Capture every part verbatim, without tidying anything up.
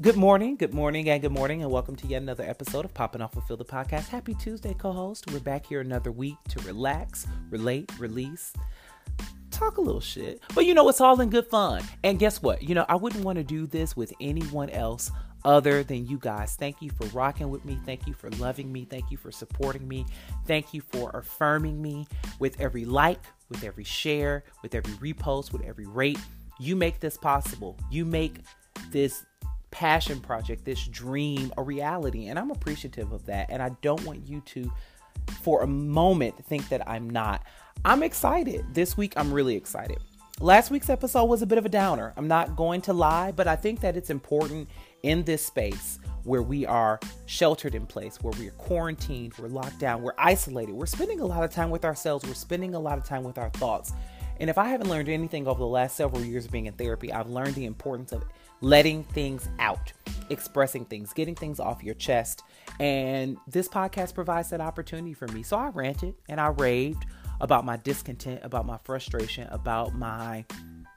Good morning, good morning, and good morning, and welcome to yet another episode of Popping Off with Phil the Podcast. Happy Tuesday, co-host. We're back here another week to relax, relate, release, talk a little shit. But you know, it's all in good fun. And guess what? You know, I wouldn't want to do this with anyone else other than you guys. Thank you for rocking with me. Thank you for loving me. Thank you for supporting me. Thank you for affirming me with every like, with every share, with every repost, with every rate. You make this possible. You make this passion project, this dream, a reality, and I'm appreciative of that. And I don't want you to for a moment think that I'm not. I'm excited. This week I'm really excited. Last week's episode was a bit of a downer. I'm not going to lie, but I think that it's important in this space where we are sheltered in place, where we are quarantined, we're locked down, we're isolated, we're spending a lot of time with ourselves, we're spending a lot of time with our thoughts. And if I haven't learned anything over the last several years of being in therapy, I've learned the importance of letting things out, expressing things, getting things off your chest. And this podcast provides that opportunity for me. So I ranted and I raved about my discontent, about my frustration, about my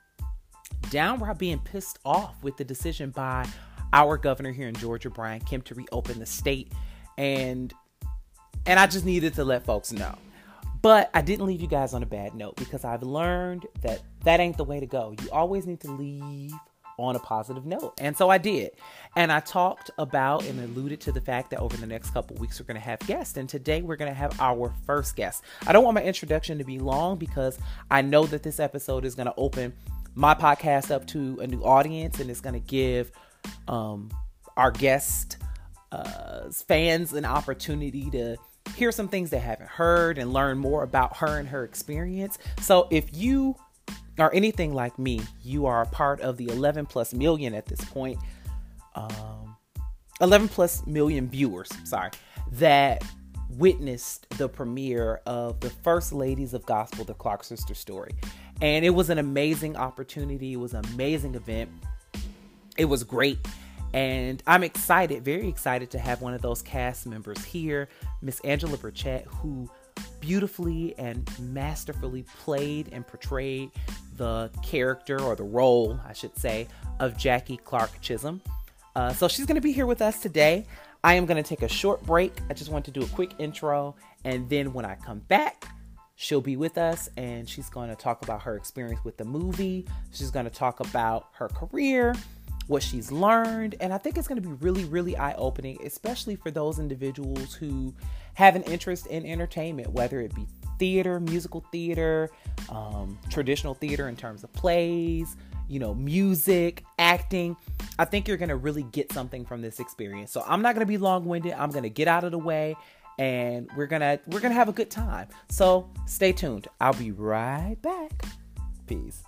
downright being pissed off with the decision by our governor here in Georgia, Brian Kemp, to reopen the state. And, and I just needed to let folks know. But I didn't leave you guys on a bad note because I've learned that that ain't the way to go. You always need to leave on a positive note. And so I did. And I talked about and alluded to the fact that over the next couple of weeks, we're going to have guests. And today we're going to have our first guest. I don't want my introduction to be long because I know that this episode is going to open my podcast up to a new audience. And it's going to give um, our guest uh, fans an opportunity to hear some things they haven't heard and learn more about her and her experience. So if you are anything like me, you are a part of the eleven plus million at this point, um, eleven plus million viewers, sorry, that witnessed the premiere of the First Ladies of Gospel, the Clark Sister story. And it was an amazing opportunity. It was an amazing event. It was great. And I'm excited, very excited to have one of those cast members here, Miss Angela Burchett, who beautifully and masterfully played and portrayed the character, or the role, I should say, of Jackie Clark Chisholm. Uh, so she's going to be here with us today. I am going to take a short break. I just want to do a quick intro. And then when I come back, she'll be with us and she's going to talk about her experience with the movie. She's going to talk about her career, what she's learned. And I think it's going to be really, really eye-opening, especially for those individuals who have an interest in entertainment, whether it be theater, musical theater, um, traditional theater in terms of plays, you know, music, acting. I think you're going to really get something from this experience. So I'm not going to be long-winded. I'm going to get out of the way and we're going to, we're going to have a good time. So stay tuned. I'll be right back. Peace.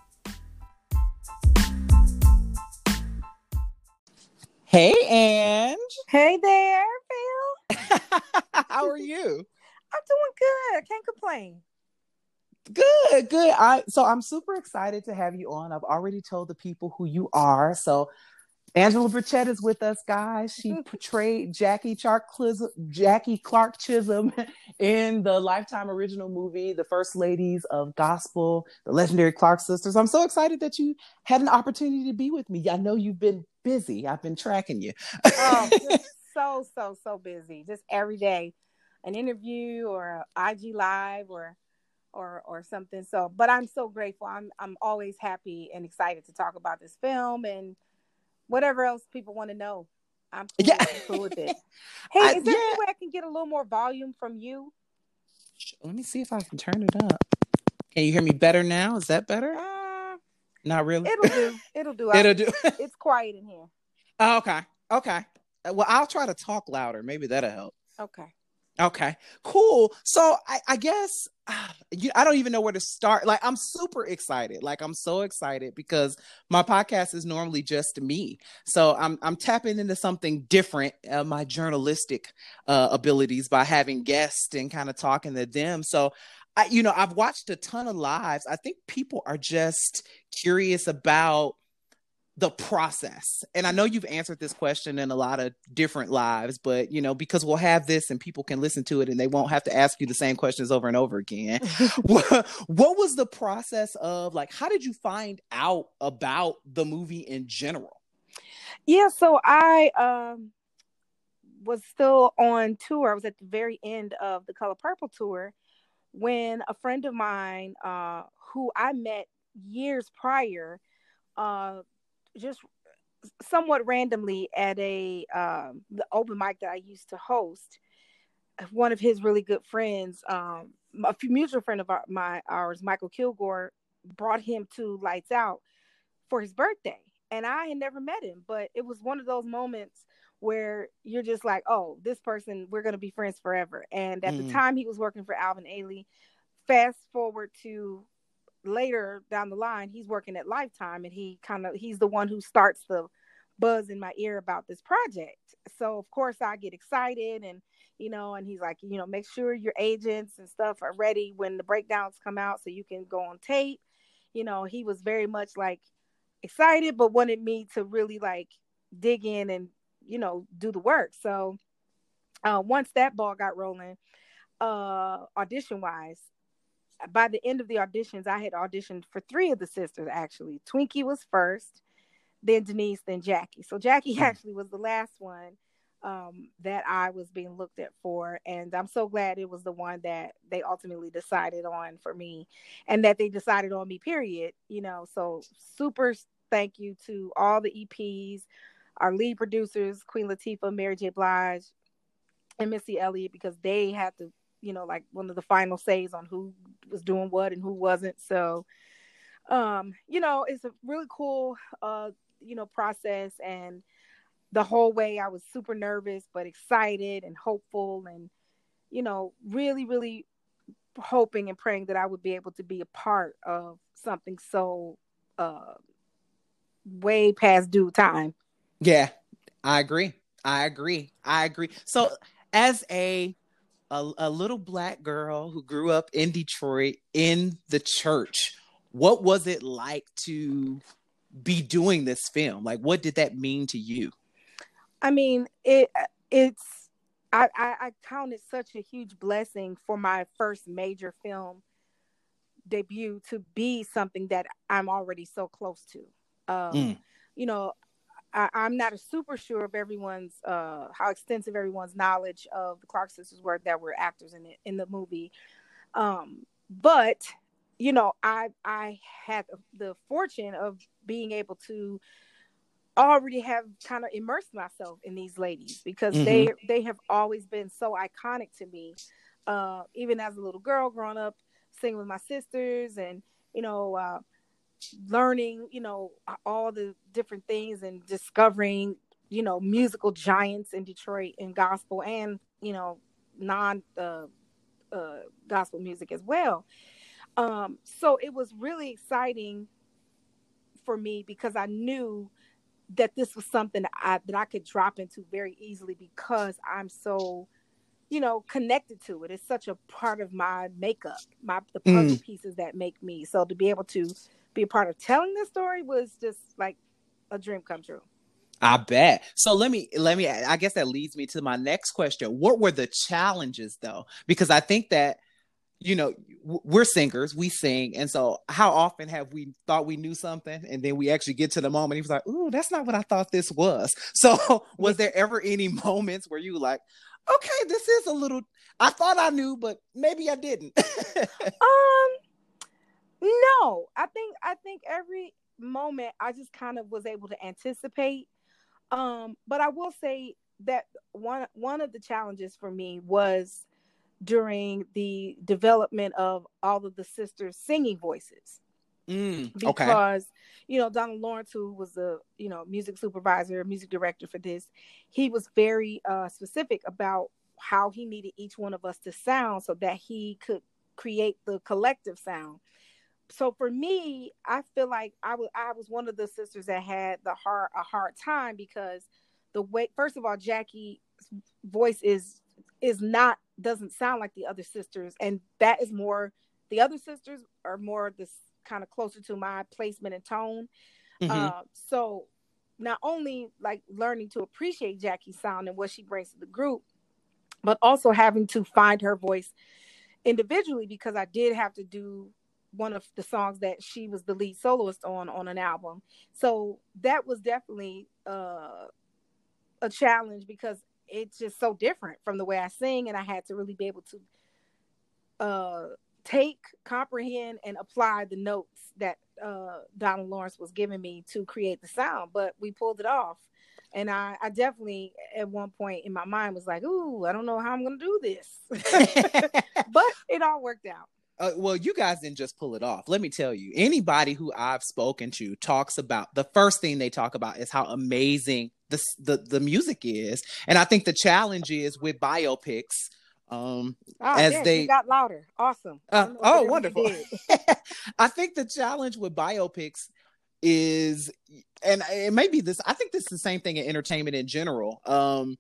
Hey, Ange. Hey there, Phil. How are you? I'm doing good. I can't complain. Good, good. I so I'm super excited to have you on. I've already told the people who you are. So Angela Burchett is with us, guys. She portrayed Jackie Clark Jackie Clark Chisholm in the Lifetime original movie, The First Ladies of Gospel, the legendary Clark Sisters. I'm so excited that you had an opportunity to be with me. I know you've been busy. I've been tracking you. Oh, just so, so, so busy. Just every day, an interview or a I G live or or or something. So, but I'm so grateful. I'm I'm always happy and excited to talk about this film and whatever else people want to know. I'm cool, yeah. I'm cool with it. Hey, I, is there yeah. any way I can get a little more volume from you? Let me see if I can turn it up. Can you hear me better now? Is that better? Uh, Not really. It'll do. It'll do. It'll I, do. It's quiet in here. Oh, okay. Okay. Well, I'll try to talk louder. Maybe that'll help. Okay. Okay, cool. So I, I guess uh, you, I don't even know where to start. Like, I'm super excited. Like, I'm so excited because my podcast is normally just me. So I'm I'm tapping into something different, uh, my journalistic uh, abilities by having guests and kind of talking to them. So, I, you know, I've watched a ton of lives. I think people are just curious about the process. And I know you've answered this question in a lot of different lives, but you know, because we'll have this and people can listen to it and they won't have to ask you the same questions over and over again. what, what was the process of, like, how did you find out about the movie in general? Yeah, so I um was still on tour. I was at the very end of the Color Purple tour when a friend of mine, uh, who I met years prior, uh, just somewhat randomly at a um, the open mic that I used to host, one of his really good friends, um, a mutual friend of our, my ours, Michael Kilgore, brought him to Lights Out for his birthday. And I had never met him, but it was one of those moments where you're just like, oh, this person, we're going to be friends forever. And at the Mm. time, he was working for Alvin Ailey. Fast forward to later down the line, he's working at Lifetime, and he kind of he's the one who starts the buzz in my ear about this project. So of course I get excited, and you know, and he's like, you know, make sure your agents and stuff are ready when the breakdowns come out so you can go on tape. You know, he was very much like excited, but wanted me to really like dig in and, you know, do the work. So uh, once that ball got rolling, uh, audition wise, by the end of the auditions, I had auditioned for three of the sisters actually. Twinkie was first, then Denise, then Jackie. So Jackie Mm. actually was the last one um, that I was being looked at for. And I'm so glad it was the one that they ultimately decided on for me, and that they decided on me, period. You know, so super thank you to all the E Ps, our lead producers, Queen Latifah, Mary J. Blige, and Missy Elliott, because they had to, you know, like one of the final says on who was doing what and who wasn't. So, um, you know, it's a really cool, uh, you know, process. And the whole way I was super nervous, but excited and hopeful, and, you know, really, really hoping and praying that I would be able to be a part of something so, uh, way past due time. Yeah, I agree. I agree. I agree. So, as a, a a little black girl who grew up in Detroit in the church, what was it like to be doing this film? Like, what did that mean to you? I mean, it it's I, I I count it such a huge blessing for my first major film debut to be something that I'm already so close to. Um, Mm. you know, I, I'm not super sure of everyone's uh how extensive everyone's knowledge of the Clark sisters were that were actors in it in the movie. Um, but you know, I I had the fortune of being able to already have kind of immersed myself in these ladies, because Hmm. they they have always been so iconic to me. Uh, even as a little girl growing up, singing with my sisters, and you know, uh, learning, you know, all the different things, and discovering, you know, musical giants in Detroit in gospel, and you know, non uh, uh, gospel music as well. Um, so it was really exciting for me, because I knew that this was something that I that I could drop into very easily, because I'm so, you know, connected to it. It's such a part of my makeup, my the puzzle Mm. pieces that make me. So to be able to be a part of telling this story was just like a dream come true. I bet. So let me let me I guess that leads me to my next question. What were the challenges though? Because I think that, you know, we're singers, we sing. And so how often have we thought we knew something and then we actually get to the moment, he was like, ooh, that's not what I thought this was. So Yeah. was there ever any moments where you were like, okay, this is a little, I thought I knew, but maybe I didn't. Um, no, I think I think every moment I just kind of was able to anticipate. Um, but I will say that one one of the challenges for me was during the development of all of the sisters' singing voices, Mm, okay. because you know, Donald Lawrence, who was the, you know, music supervisor, music director for this, he was very uh, specific about how he needed each one of us to sound so that he could create the collective sound. So for me, I feel like I was I was one of the sisters that had the hard a hard time, because the way, first of all, Jackie's voice is is not doesn't sound like the other sisters, and that is more, the other sisters are more this kind of closer to my placement and tone. Mm-hmm. Uh, so not only like learning to appreciate Jackie's sound and what she brings to the group, but also having to find her voice individually, because I did have to do one of the songs that she was the lead soloist on on an album. So that was definitely uh, a challenge because it's just so different from the way I sing, and I had to really be able to uh, take, comprehend, and apply the notes that uh, Donald Lawrence was giving me to create the sound. But we pulled it off, and I, I definitely at one point in my mind was like, "Ooh, I don't know how I'm going to do this," but it all worked out. Uh, well, you guys didn't just pull it off. Let me tell you, anybody who I've spoken to talks about, the first thing they talk about is how amazing the, the, the music is. And I think the challenge is with biopics, um, oh, as yeah, they you got louder. Awesome. Uh, oh, wonderful. I think the challenge with biopics is, and it may be this, I think this is the same thing in entertainment in general. Um,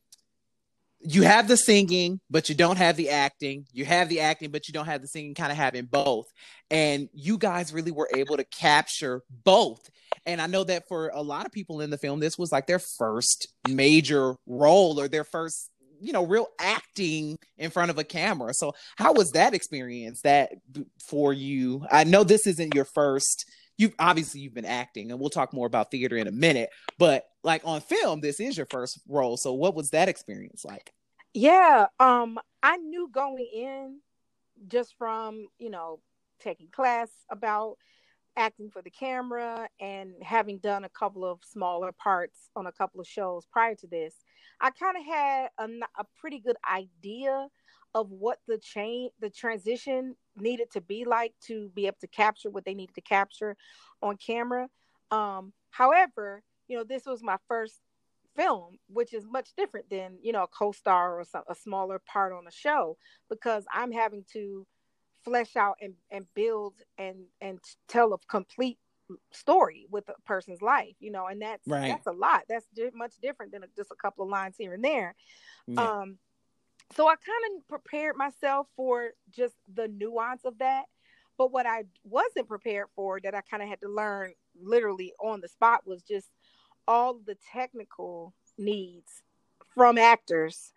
you have the singing, but you don't have the acting. You have the acting, but you don't have the singing, kind of having both. And you guys really were able to capture both. And I know that for a lot of people in the film, this was like their first major role or their first, you know, real acting in front of a camera. So how was that experience that for you? I know this isn't your first, you obviously you've been acting, and we'll talk more about theater in a minute, but like on film, this is your first role. So what was that experience like? Yeah. Um, I knew going in just from, you know, taking class about acting for the camera and having done a couple of smaller parts on a couple of shows prior to this, I kind of had a, a pretty good idea of what the change, the transition needed to be like to be able to capture what they needed to capture on camera. Um, however, you know, this was my first film, which is much different than, you know, a co-star or some, a smaller part on a show, because I'm having to flesh out and, and build and and tell a complete story with a person's life, you know, and that's right. That's a lot. That's di- much different than just a couple of lines here and there. Yeah. Um, so I kind of prepared myself for just the nuance of that. But what I wasn't prepared for, that I kind of had to learn literally on the spot, was just all the technical needs from actors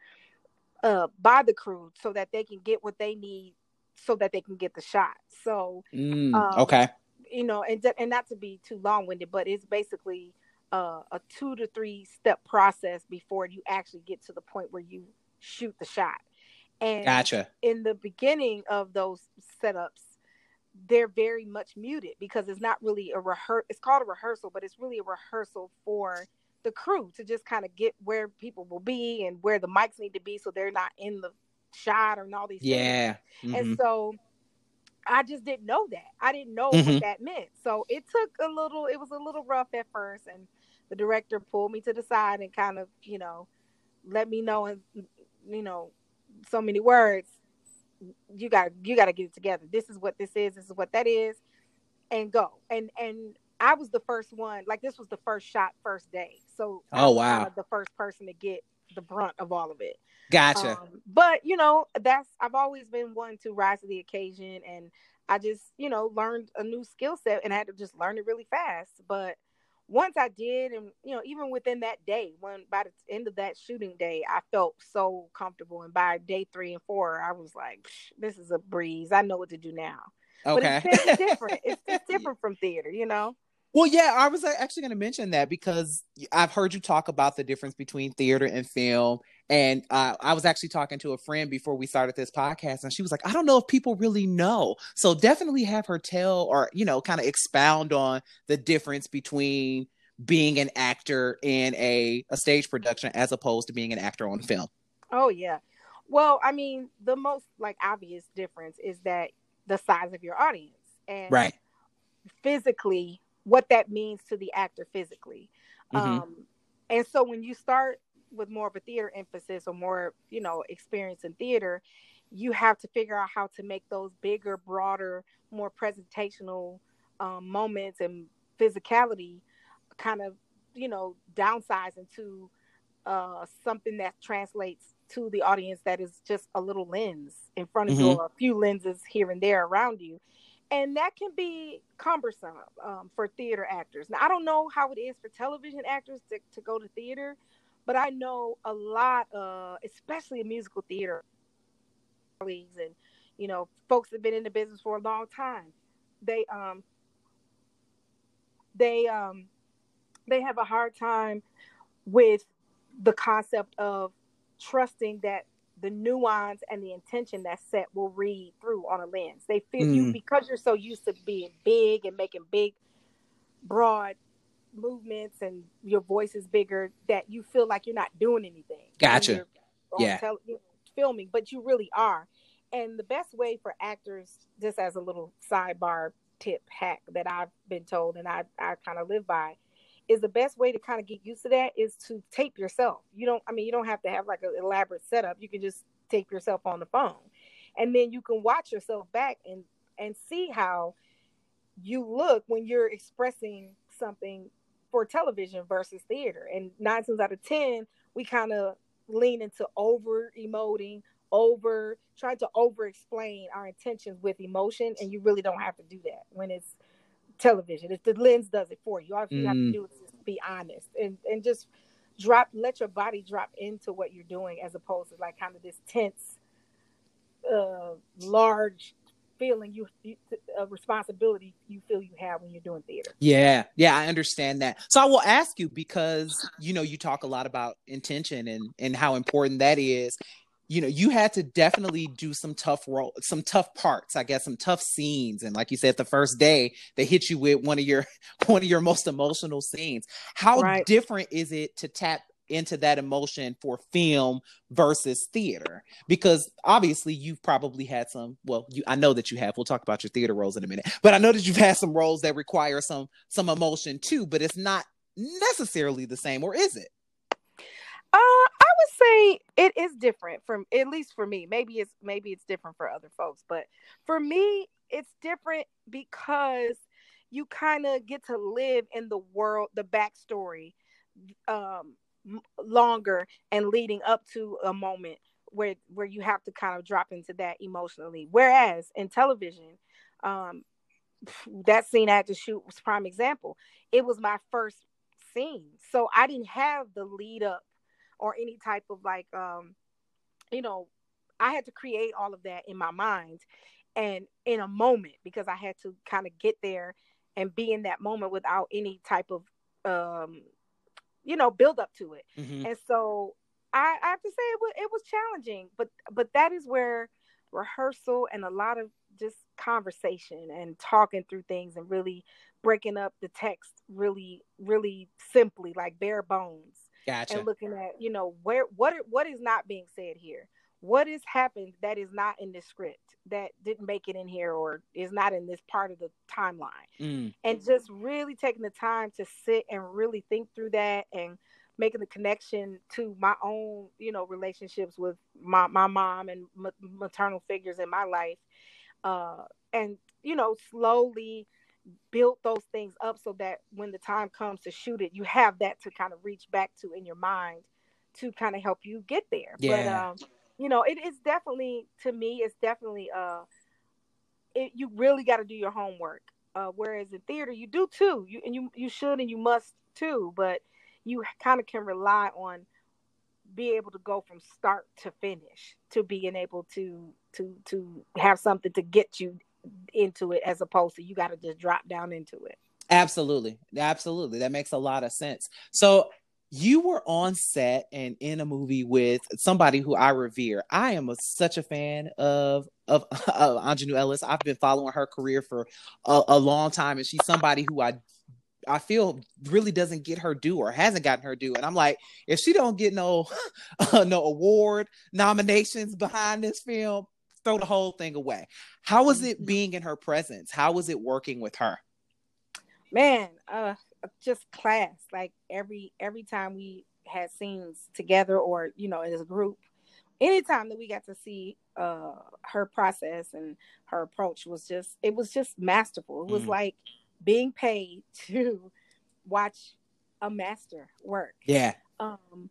uh, by the crew so that they can get what they need so that they can get the shot. So, mm, um, okay. You know, and, and not to be too long-winded, but it's basically uh, a two to three step process before you actually get to the point where you shoot the shot. And gotcha. In the beginning of those setups, they're very much muted because it's not really a rehearsal. It's called a rehearsal, but it's really a rehearsal for the crew to just kind of get where people will be and where the mics need to be so they're not in the shot and all these yeah. things. Mm-hmm. And so I just didn't know that. I didn't know mm-hmm. what that meant. So it took a little, it was a little rough at first. And the director pulled me to the side and kind of, you know, let me know in, you know, so many words, you got you got to get it together. This is what this is. This is what that is, and go. And and I was the first one. Like, this was the first shot, first day. So oh I was wow, kind of the first person to get the brunt of all of it. Gotcha. Um, but you know, that's I've always been one to rise to the occasion, and I just you know learned a new skill set, and I had to just learn it really fast. But once I did, and you know, even within that day, when by the end of that shooting day, I felt so comfortable. And by day three and four, I was like, "This is a breeze. I know what to do now." Okay, but it's, it's different. It's, it's different from theater, you know. Well, yeah, I was actually going to mention that because I've heard you talk about the difference between theater and film. And uh, I was actually talking to a friend before we started this podcast, and she was like, I don't know if people really know. So definitely have her tell or, you know, kind of expound on the difference between being an actor in a, a stage production as opposed to being an actor on film. Oh, yeah. Well, I mean, the most like obvious difference is that the size of your audience and right. physically what that means to the actor physically. Mm-hmm. Um, and so when you start with more of a theater emphasis or more, you know, experience in theater, you have to figure out how to make those bigger, broader, more presentational um, moments and physicality kind of, you know, downsize into uh, something that translates to the audience that is just a little lens in front of mm-hmm. you or a few lenses here and there around you. And that can be cumbersome um, for theater actors. Now, I don't know how it is for television actors to, to go to theater, but I know a lot, uh, especially in musical theater, colleagues and, you know, folks that have been in the business for a long time. They, um, they, um, they have a hard time with the concept of trusting that the nuance and the intention that's set will read through on a lens. They feel you, Mm, because you're so used to being big and making big, broad movements, and your voice is bigger, that you feel like you're not doing anything when gotcha. you're on Yeah. tele- filming, but you really are. And the best way for actors, just as a little sidebar tip hack that I've been told and I, I kind of live by, is the best way to kind of get used to that is to tape yourself. You don't, I mean, you don't have to have like an elaborate setup. You can just tape yourself on the phone, and then you can watch yourself back and, and see how you look when you're expressing something for television versus theater. And nine times out of ten, we kind of lean into over emoting, over trying to over explain our intentions with emotion. And you really don't have to do that when it's television. If the lens does it for you, all you have to Mm, do is just be honest and, and just drop, let your body drop into what you're doing, as opposed to like kind of this tense, uh, large feeling you, you a responsibility you feel you have when you're doing theater. yeah. Yeah. I understand that. So I will ask you because, you know, you talk a lot about intention and, and how important that is. You know, you had to definitely do some tough role, some tough parts, I guess, some tough scenes. And like you said, the first day they hit you with one of your, one of your most emotional scenes. How Right. different is it to tap into that emotion for film versus theater? Because obviously you've probably had some, well, you, I know that you have, we'll talk about your theater roles in a minute, but I know that you've had some roles that require some, some emotion too, but it's not necessarily the same, or is it? Uh, I would say it is different from, at least for me. Maybe it's maybe it's different for other folks, but for me, it's different because you kind of get to live in the world, the backstory, um, m- longer and leading up to a moment where where you have to kind of drop into that emotionally. Whereas in television, um, that scene I had to shoot was prime example. It was my first scene, so I didn't have the lead up or any type of like, um, you know, I had to create all of that in my mind and in a moment, because I had to kind of get there and be in that moment without any type of, um, you know, build up to it. Mm-hmm. And so I, I have to say it was, it was challenging, but but that is where rehearsal and a lot of just conversation and talking through things and really breaking up the text really, really simply, like bare bones, and Gotcha. looking at, you know, where what what is not being said here, what has happened that is not in this script, that didn't make it in here or is not in this part of the timeline, Mm, and just really taking the time to sit and really think through that, and making the connection to my own, you know, relationships with my, my mom and ma- maternal figures in my life, uh, and, you know, slowly build those things up so that when the time comes to shoot it, you have that to kind of reach back to in your mind to kind of help you get there. But, yeah. um, you know, it is definitely, to me, it's definitely, uh, it, you really got to do your homework. Uh, whereas in theater, you do too. You and you you should and you must too. But you kind of can rely on be able to go from start to finish, to being able to to to have something to get you into it, as opposed to you got to just drop down into it. Absolutely. Absolutely. That makes a lot of sense. So you were on set and in a movie with somebody who I revere. I am a, such a fan of of, of Anjanou Ellis. I've been following her career for a, a long time, and she's somebody who I I feel really doesn't get her due or hasn't gotten her due. And I'm like, if she don't get no uh, no award nominations behind this film, throw the whole thing away. How was it being in her presence? How was it working with her? Man, uh, just class. Like every every time we had scenes together, or you know, as a group, anytime that we got to see uh her process and her approach was just, it was just masterful. It was Mm, like being paid to watch a master work. yeah. Um,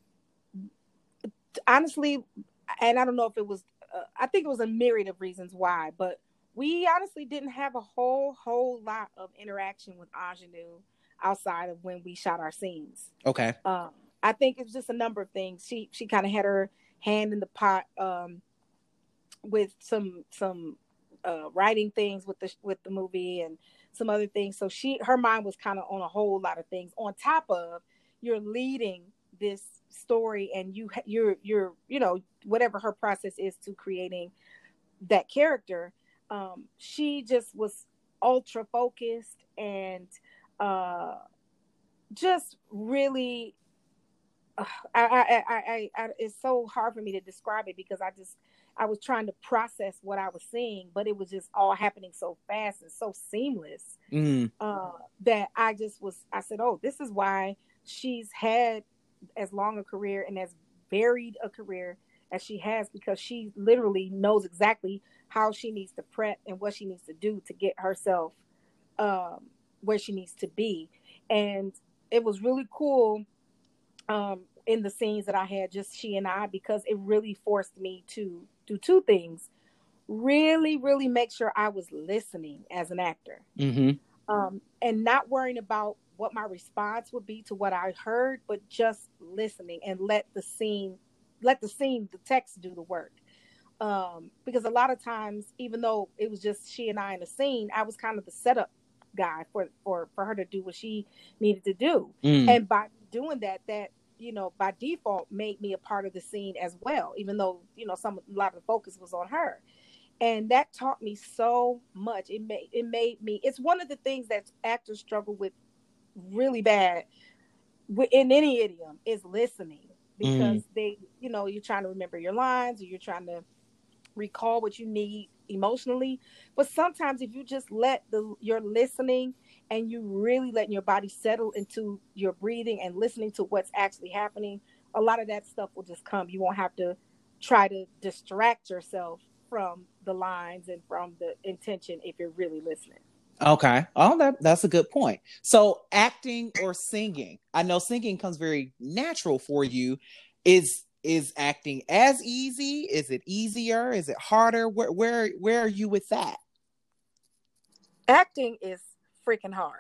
honestly, and I don't know if it was, uh, I think it was a myriad of reasons why, but we honestly didn't have a whole whole lot of interaction with Ingenue outside of when we shot our scenes. Okay. Um, I think it's just a number of things. She she kind of had her hand in the pot, um, with some some uh, writing things with the with the movie and some other things. So she her mind was kind of on a whole lot of things. On top of you're leading this story, and you you're you're you know whatever her process is to creating that character. Um, she just was ultra focused and uh, just really. Uh, I, I, I, I, I, it's so hard for me to describe it because I just, I was trying to process what I was seeing, but it was just all happening so fast and so seamless mm. uh, that I just was, I said, oh, this is why she's had as long a career and as varied a career as she has, because she literally knows exactly how she needs to prep and what she needs to do to get herself um, where she needs to be. And it was really cool um, in the scenes that I had, just she and I, because it really forced me to do two things. Really, really make sure I was listening as an actor, mm-hmm. um, and not worrying about what my response would be to what I heard, but just listening and let the scene, let the scene, the text do the work. Um, because a lot of times, even though it was just she and I in the scene, I was kind of the setup guy for, for, for her to do what she needed to do. Mm. And by doing that, that, you know, by default made me a part of the scene as well, even though, you know, some, a lot of the focus was on her. And that taught me so much. It made, it made me, it's one of the things that actors struggle with really bad in any idiom is listening, because mm. they, you know, you're trying to remember your lines, or you're trying to recall what you need emotionally. But sometimes if you just let the your listening and you really letting your body settle into your breathing and listening to what's actually happening, a lot of that stuff will just come. You won't have to try to distract yourself from the lines and from the intention if you're really listening. Okay. Oh, that, that's a good point. So acting or singing, I know singing comes very natural for you. Is Is acting as easy? Is it easier? Is it harder? Where where where are you with that? Acting is freaking hard.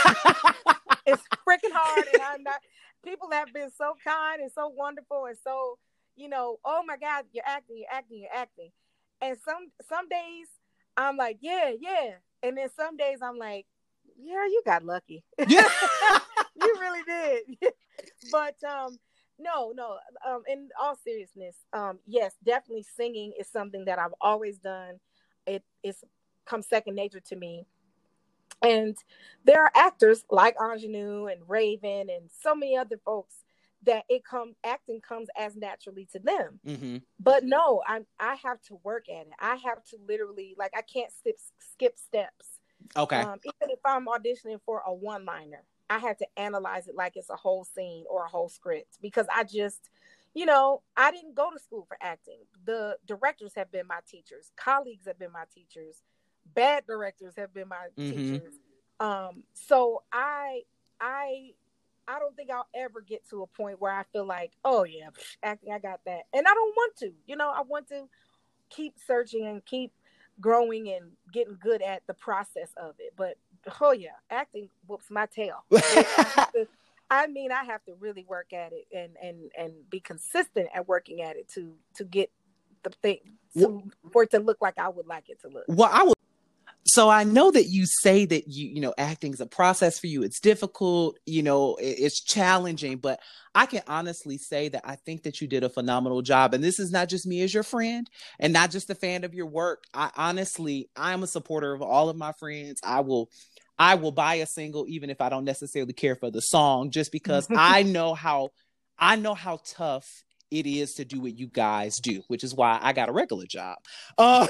It's freaking hard, and I'm not. People have been so kind and so wonderful and so, you know, oh my God, you're acting, you're acting, you're acting. And some some days I'm like, yeah, yeah, and then some days I'm like, yeah, you got lucky. Yeah, you really did. But um. No, no. Um, in all seriousness, um, yes, definitely singing is something that I've always done. It it's come second nature to me. And there are actors like Ingenue and Raven and so many other folks that it come acting comes as naturally to them. Mm-hmm. But no, I I have to work at it. I have to literally, like, I can't skip skip steps. Okay. Um, even if I'm auditioning for a one-liner, I had to analyze it like it's a whole scene or a whole script, because I just, you know, I didn't go to school for acting. The directors have been my teachers. Colleagues have been my teachers. Bad directors have been my mm-hmm. teachers. Um, so I, I, I don't think I'll ever get to a point where I feel like, oh yeah, acting, I got that. And I don't want to, you know, I want to keep searching and keep growing and getting good at the process of it. But oh yeah, acting whoops my tail. I, have to, I mean, I have to really work at it and and and be consistent at working at it to to get the thing to, for it to look like I would like it to look. Well, I would. So I know that you say that you you know acting is a process for you. It's difficult, you know, it's challenging, but I can honestly say that I think that you did a phenomenal job. And this is not just me as your friend and not just a fan of your work. I honestly, I'm a supporter of all of my friends. I will I will buy a single even if I don't necessarily care for the song, just because I know how I know how tough it is to do what you guys do, which is why I got a regular job. Uh,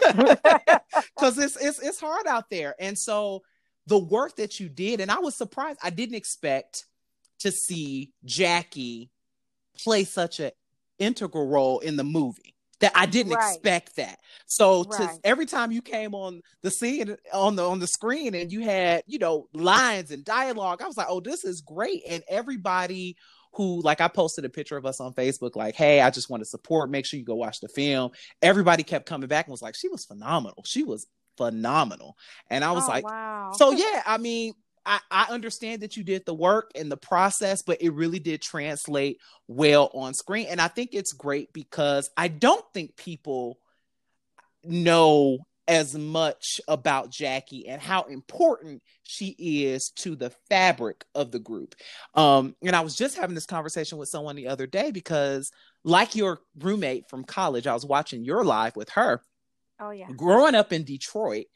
cause it's, it's, it's hard out there. And so the work that you did, and I was surprised, I didn't expect to see Jackie play such an integral role in the movie. That I didn't right. expect that. So to, right. every time you came on the scene, on the on the screen, and you had, you know, lines and dialogue, I was like, oh, this is great. And everybody who, like, I posted a picture of us on Facebook, like, hey, I just want to support, make sure you go watch the film. Everybody kept coming back and was like, she was phenomenal. She was phenomenal. And I was oh, like, wow. So yeah, I mean, I, I understand that you did the work and the process, but it really did translate well on screen. And I think it's great because I don't think people know as much about Jackie and how important she is to the fabric of the group. Um, and I was just having this conversation with someone the other day because, like your roommate from college, I was watching your live with her. Oh, yeah. Growing up in Detroit,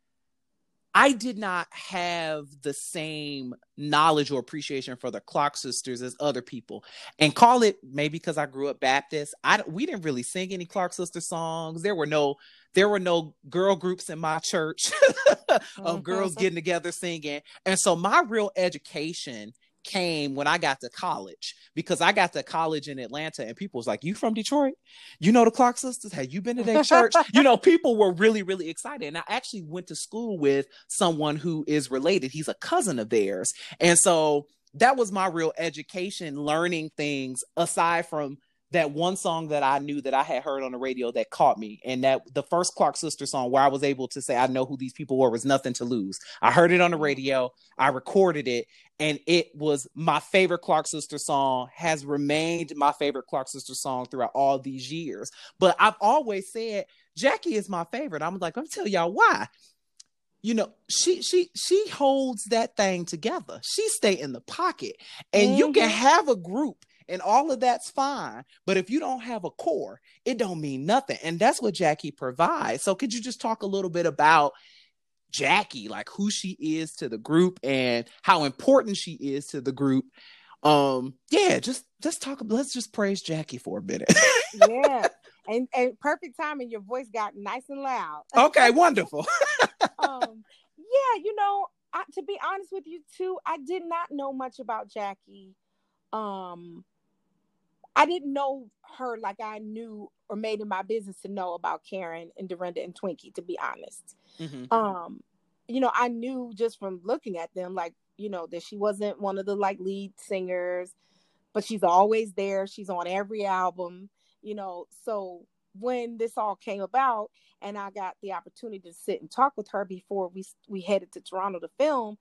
I did not have the same knowledge or appreciation for the Clark sisters as other people. And call it maybe because I grew up Baptist. I we didn't really sing any Clark sister songs. There were no there were no girl groups in my church of mm-hmm. girls getting together singing. And so my real education came when I got to college, because I got to college in Atlanta and people was like, you from Detroit? You know the Clark sisters? Have you been to their church? You know, people were really, really excited. And I actually went to school with someone who is related. He's a cousin of theirs. And so that was my real education, learning things aside from that one song that I knew that I had heard on the radio that caught me. And that the first Clark sister song where I was able to say, I know who these people were, was Nothing to Lose. I heard it on the radio. I recorded it. And it was my favorite Clark sister song, has remained my favorite Clark sister song throughout all these years. But I've always said Jackie is my favorite. I'm like, I'm tell y'all why. You know, she she she holds that thing together. She stay in the pocket. And mm-hmm. you can have a group and all of that's fine. But if you don't have a core, it don't mean nothing. And that's what Jackie provides. So could you just talk a little bit about Jackie, like who she is to the group and how important she is to the group? Um, yeah, just just talk. Let's just praise Jackie for a minute. Yeah, and and perfect timing. Your voice got nice and loud. Okay, wonderful. um, yeah, you know, I, to be honest with you too, I did not know much about Jackie. Um, I didn't know her like I knew or made it my business to know about Karen and Dorinda and Twinkie, to be honest. Mm-hmm. Um, you know, I knew just from looking at them, like, you know, that she wasn't one of the like lead singers, but she's always there. She's on every album, you know. So when this all came about and I got the opportunity to sit and talk with her before we we headed to Toronto to film,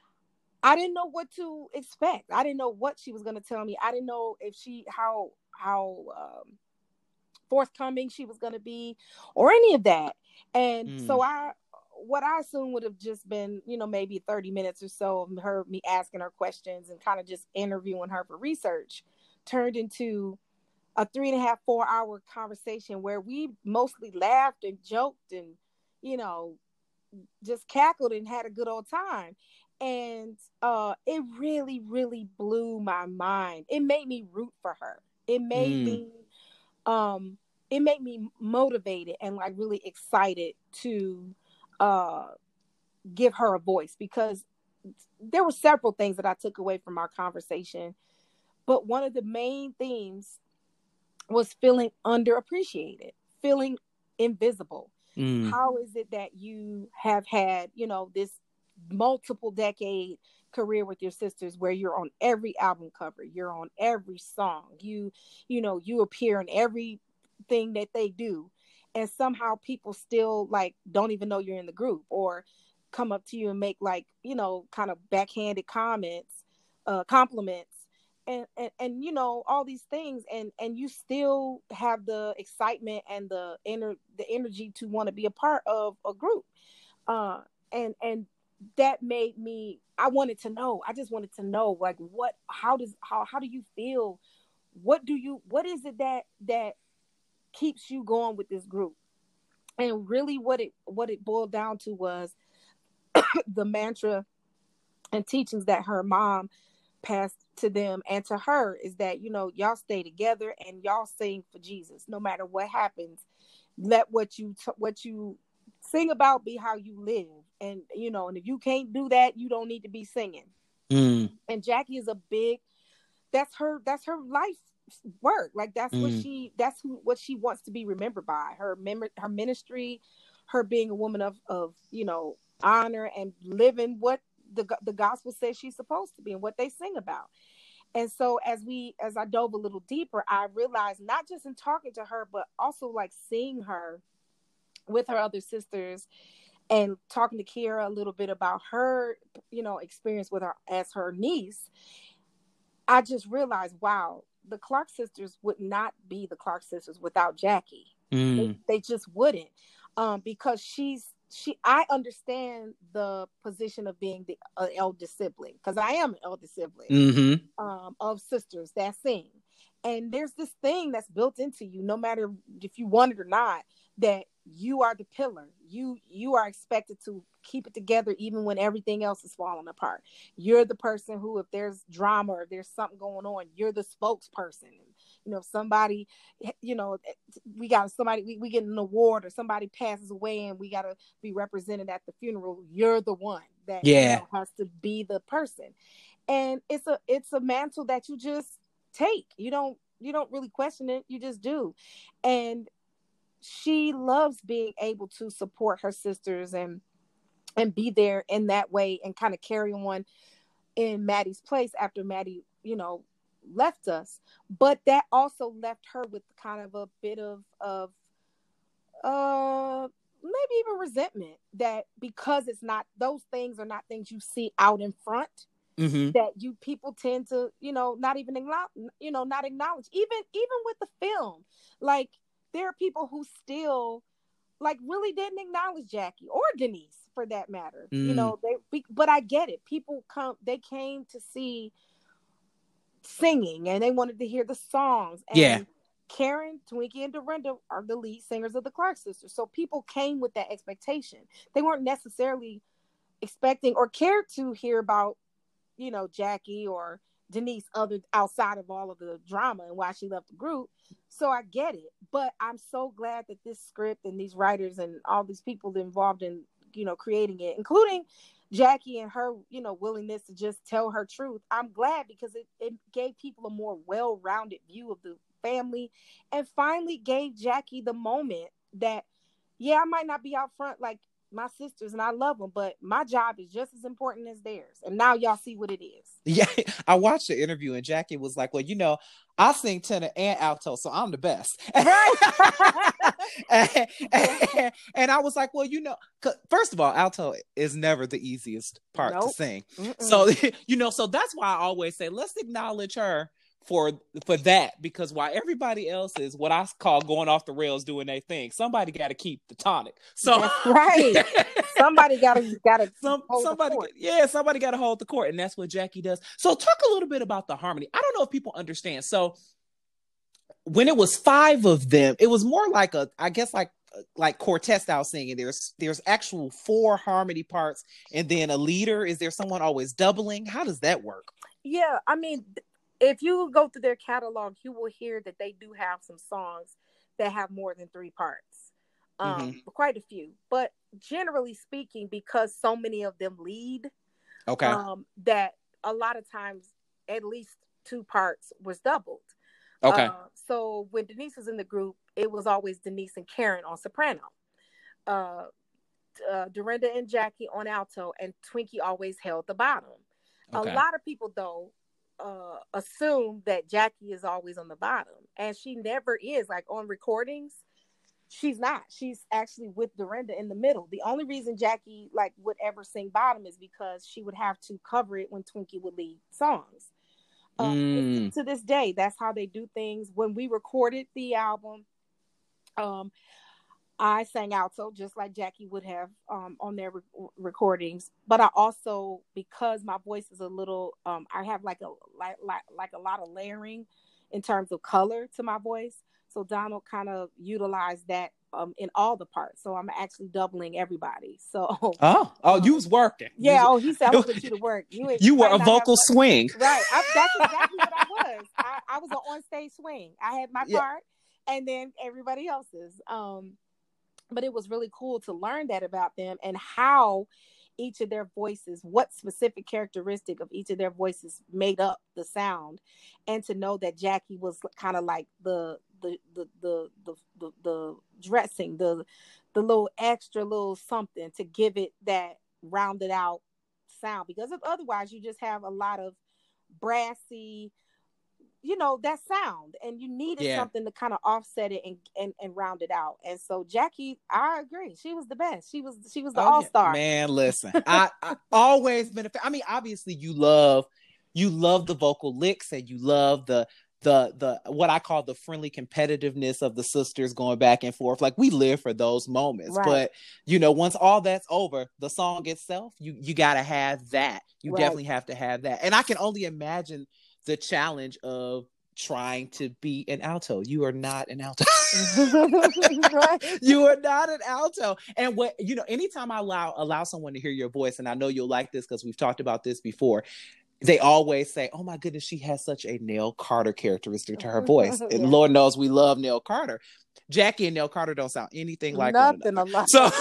I didn't know what to expect. I didn't know what she was going to tell me. I didn't know if she, how, how um, forthcoming she was going to be or any of that. And mm. so I, what I assumed would have just been, you know, maybe thirty minutes or so of her, me asking her questions and kind of just interviewing her for research, turned into a three and a half, four hour conversation where we mostly laughed and joked and, you know, just cackled and had a good old time. And uh, it really, really blew my mind. It made me root for her. It made mm. me, um, it made me motivated and like really excited to uh, give her a voice, because there were several things that I took away from our conversation. But one of the main themes was feeling underappreciated, feeling invisible. Mm. How is it that you have had, you know, this multiple decade career with your sisters where you're on every album cover, you're on every song, you you know you appear in everything that they do, and somehow people still like don't even know you're in the group, or come up to you and make like, you know, kind of backhanded comments, uh compliments, and and, and you know, all these things, and and you still have the excitement and the inner the energy to want to be a part of a group, uh and and that made me, I wanted to know, I just wanted to know, like, what, how does, how, how do you feel? What do you, what is it that, that keeps you going with this group? And really what it, what it boiled down to was the mantra and teachings that her mom passed to them and to her, is that, you know, y'all stay together and y'all sing for Jesus, no matter what happens. Let what you, t- what you sing about be how you live. And, you know, and if you can't do that, you don't need to be singing. Mm. And Jackie is a big, that's her, that's her life work. Like, that's mm. what she, that's who, what she wants to be remembered by. Her mem- her ministry, her being a woman of, of, you know, honor and living what the the gospel says she's supposed to be and what they sing about. And so as we, as I dove a little deeper, I realized, not just in talking to her, but also like seeing her with her other sisters and talking to Kira a little bit about her, you know, experience with her as her niece, I just realized, wow, the Clark sisters would not be the Clark sisters without Jackie. Mm. They, they just wouldn't. um, because she's she. I understand the position of being the uh, eldest sibling, because I am an eldest sibling, Mm-hmm. um, of sisters that sing, and there's this thing that's built into you, no matter if you want it or not, that you are the pillar. You you are expected to keep it together even when everything else is falling apart. You're the person who, if there's drama or there's something going on, you're the spokesperson. You know, if somebody, you know, we got somebody, we, we get an award, or somebody passes away and we got to be represented at the funeral, you're the one that, Yeah. you know, has to be the person. And it's a it's a mantle that you just take. You don't you don't really question it. You just do. And she loves being able to support her sisters and and be there in that way, and kind of carry on in Maddie's place after Maddie, you know, left us. But that also left her with kind of a bit of of uh maybe even resentment, that because it's not, those things are not things you see out in front, Mm-hmm. that you people tend to, you know, not even acknowledge, you know, not acknowledge, even even with the film. Like, there are people who still, like, really didn't acknowledge Jackie, or Denise for that matter. Mm. You know, they, but I get it. People come, they came to see singing, and they wanted to hear the songs. And Yeah. Karen, Twinkie, and Dorinda are the lead singers of the Clark sisters. So people came with that expectation. They weren't necessarily expecting or cared to hear about, you know, Jackie or Denise, other outside of all of the drama and why she left the group. So I get it, but I'm so glad that this script and these writers and all these people involved in, you know, creating it, including Jackie and her, you know, willingness to just tell her truth. I'm glad, because it, it gave people a more well-rounded view of the family, and finally gave Jackie the moment that, yeah, I might not be out front like my sisters, and I love them, but my job is just as important as theirs. And now y'all see what it is. Yeah, I watched the interview, and Jackie was like, well, you know, I sing tenor and alto, so I'm the best. Right. and, and, and I was like, well, you know, first of all, alto is never the easiest part Nope. to sing. Mm-mm. So, you know, so that's why I always say, let's acknowledge her for for that, because while everybody else is what I call going off the rails doing their thing, somebody got to keep the tonic. So that's right. Somebody gotta gotta Some, hold somebody, the court. yeah, somebody got to hold the court, and that's what Jackie does. So, talk a little bit about the harmony. I don't know if people understand. So, when it was five of them, it was more like a, I guess, like like quartet style singing. There's there's actual four harmony parts, and then a leader. Is there someone always doubling? How does that work? Yeah, I mean, if you go through their catalog, you will hear that they do have some songs that have more than three parts. Um, Mm-hmm. quite a few, but generally speaking, because so many of them lead, Okay. um, that a lot of times at least two parts was doubled. Okay. Uh, so when Denise was in the group, it was always Denise and Karen on soprano, uh, uh, Dorinda and Jackie on alto, and Twinkie always held the bottom. Okay. A lot of people, though, uh, assume that Jackie is always on the bottom, and she never is. Like on recordings, she's not. She's actually with Dorinda in the middle. The only reason Jackie like would ever sing bottom is because she would have to cover it when Twinkie would lead songs. Uh, Mm. to this day, that's how they do things. When we recorded the album, um, I sang alto just like Jackie would have um, on their re- recordings. But I also, because my voice is a little, um, I have like a like like like a lot of layering in terms of color to my voice. So Donald kind of utilized that um, in all the parts. So I'm actually doubling everybody. So Oh, oh, um, you was working. yeah. You, Oh, he said I'm gonna put you to work. You ain't- you were might a not have vocal much- swing. Right. I, that's exactly what I was. I, I was an on-stage swing. I had my Yeah. part, and then everybody else's. Um, but it was really cool to learn that about them and how each of their voices, what specific characteristic of each of their voices made up the sound, and to know that Jackie was kind of like the the the the the the, the dressing, the the little extra little something to give it that rounded out sound, because if otherwise you just have a lot of brassy, you know, that sound, and you needed Yeah. something to kind of offset it and, and and round it out. And so Jackie, I agree, she was the best. She was she was the Oh, all yeah. star. Man, listen, I, I always been a fan. I mean, obviously you love you love the vocal licks, and you love the the the what I call the friendly competitiveness of the sisters going back and forth. Like we live for those moments. Right. But you know, once all that's over, the song itself, you you gotta have that. You right. definitely have to have that. And I can only imagine the challenge of trying to be an alto. You are not an alto. Right. You are not an alto. And what, you know, anytime I allow allow someone to hear your voice, and I know you'll like this because we've talked about this before, they always say, oh my goodness, she has such a Nell Carter characteristic to her voice. And yeah. Lord knows we love Nell Carter. Jackie and Nell Carter don't sound anything like Nothing one another. So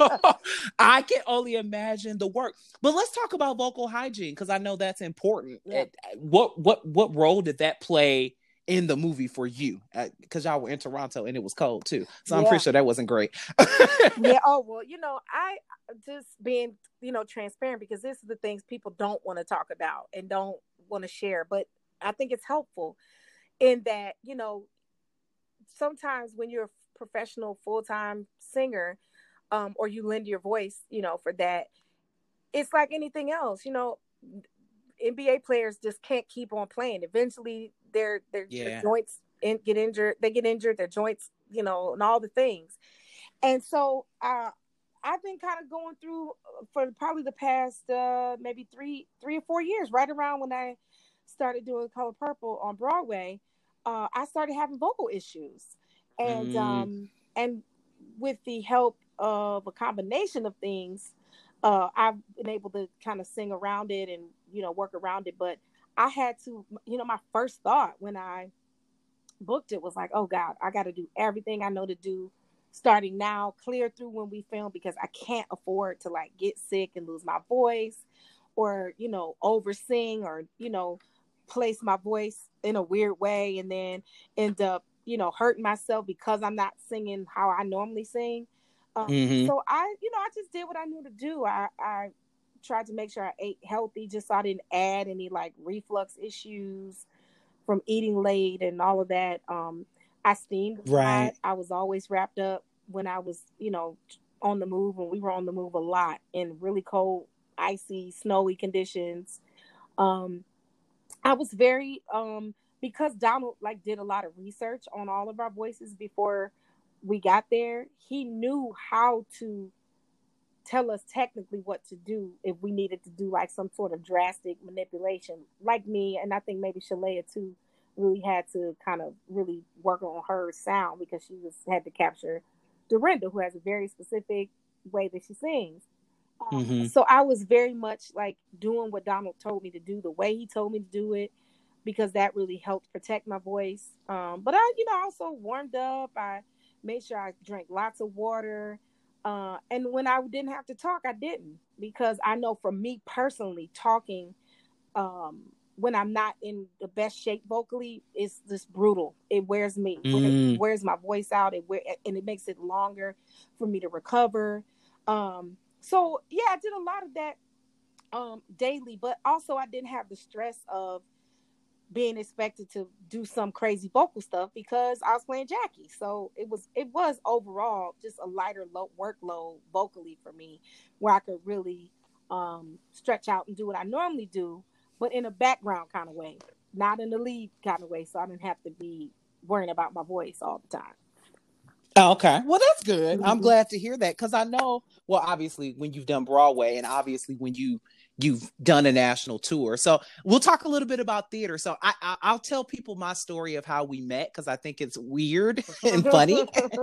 I can only imagine the work. But let's talk about vocal hygiene, because I know that's important. Yeah. What what what role did that play in the movie for you? Because y'all were in Toronto and it was cold too. So I'm yeah. pretty sure that wasn't great. Yeah. Oh, well, you know, I just being, you know, transparent, because this is the things people don't want to talk about and don't want to share. But I think it's helpful in that, you know, sometimes when you're a professional full-time singer, um, or you lend your voice, you know, for that, it's like anything else, you know, N B A players just can't keep on playing. Eventually their, their, yeah. their joints in, get injured, they get injured, their joints, you know, and all the things. And so, uh, I've been kind of going through for probably the past, uh, maybe three, three or four years, right around when I started doing Color Purple on Broadway. Uh, I started having vocal issues, and mm. um, and with the help of a combination of things, uh, I've been able to kind of sing around it and, you know, work around it. But I had to, you know, my first thought when I booked it was like, oh God, I got to do everything I know to do starting now, clear through when we film, because I can't afford to like get sick and lose my voice, or, you know, over sing, or, you know, place my voice in a weird way and then end up, you know, hurting myself because I'm not singing how I normally sing. Um, mm-hmm. So I, you know, I just did what I knew to do. I, I tried to make sure I ate healthy, just so I didn't add any like reflux issues from eating late and all of that. Um, I steamed a right. lot. I was always wrapped up when I was, you know, on the move, when we were on the move a lot in really cold, icy, snowy conditions. Um, I was very, um, because Donald like did a lot of research on all of our voices before we got there. He knew how to tell us technically what to do if we needed to do like some sort of drastic manipulation, like me. And I think maybe Shalea too really had to kind of really work on her sound, because she was had to capture Dorinda, who has a very specific way that she sings. Um, mm-hmm. So I was very much like doing what Donald told me to do, the way he told me to do it, because that really helped protect my voice. Um, but I, you know, also warmed up. I made sure I drank lots of water. Uh, and when I didn't have to talk, I didn't, because I know for me personally, talking um, when I'm not in the best shape vocally is just brutal. It wears me, mm. it wears my voice out. It wear, and it makes it longer for me to recover. Um, So, yeah, I did a lot of that um, daily, but also I didn't have the stress of being expected to do some crazy vocal stuff because I was playing Jackie. So it was it was overall just a lighter low workload vocally for me, where I could really um, stretch out and do what I normally do, but in a background kind of way, not in the lead kind of way. So I didn't have to be worrying about my voice all the time. Oh, okay. Well, that's good. Mm-hmm. I'm glad to hear that, because I know, well, obviously when you've done Broadway and obviously when you, you've done a national tour. So we'll talk a little bit about theater. So I, I, I'll tell people my story of how we met, because I think it's weird and funny.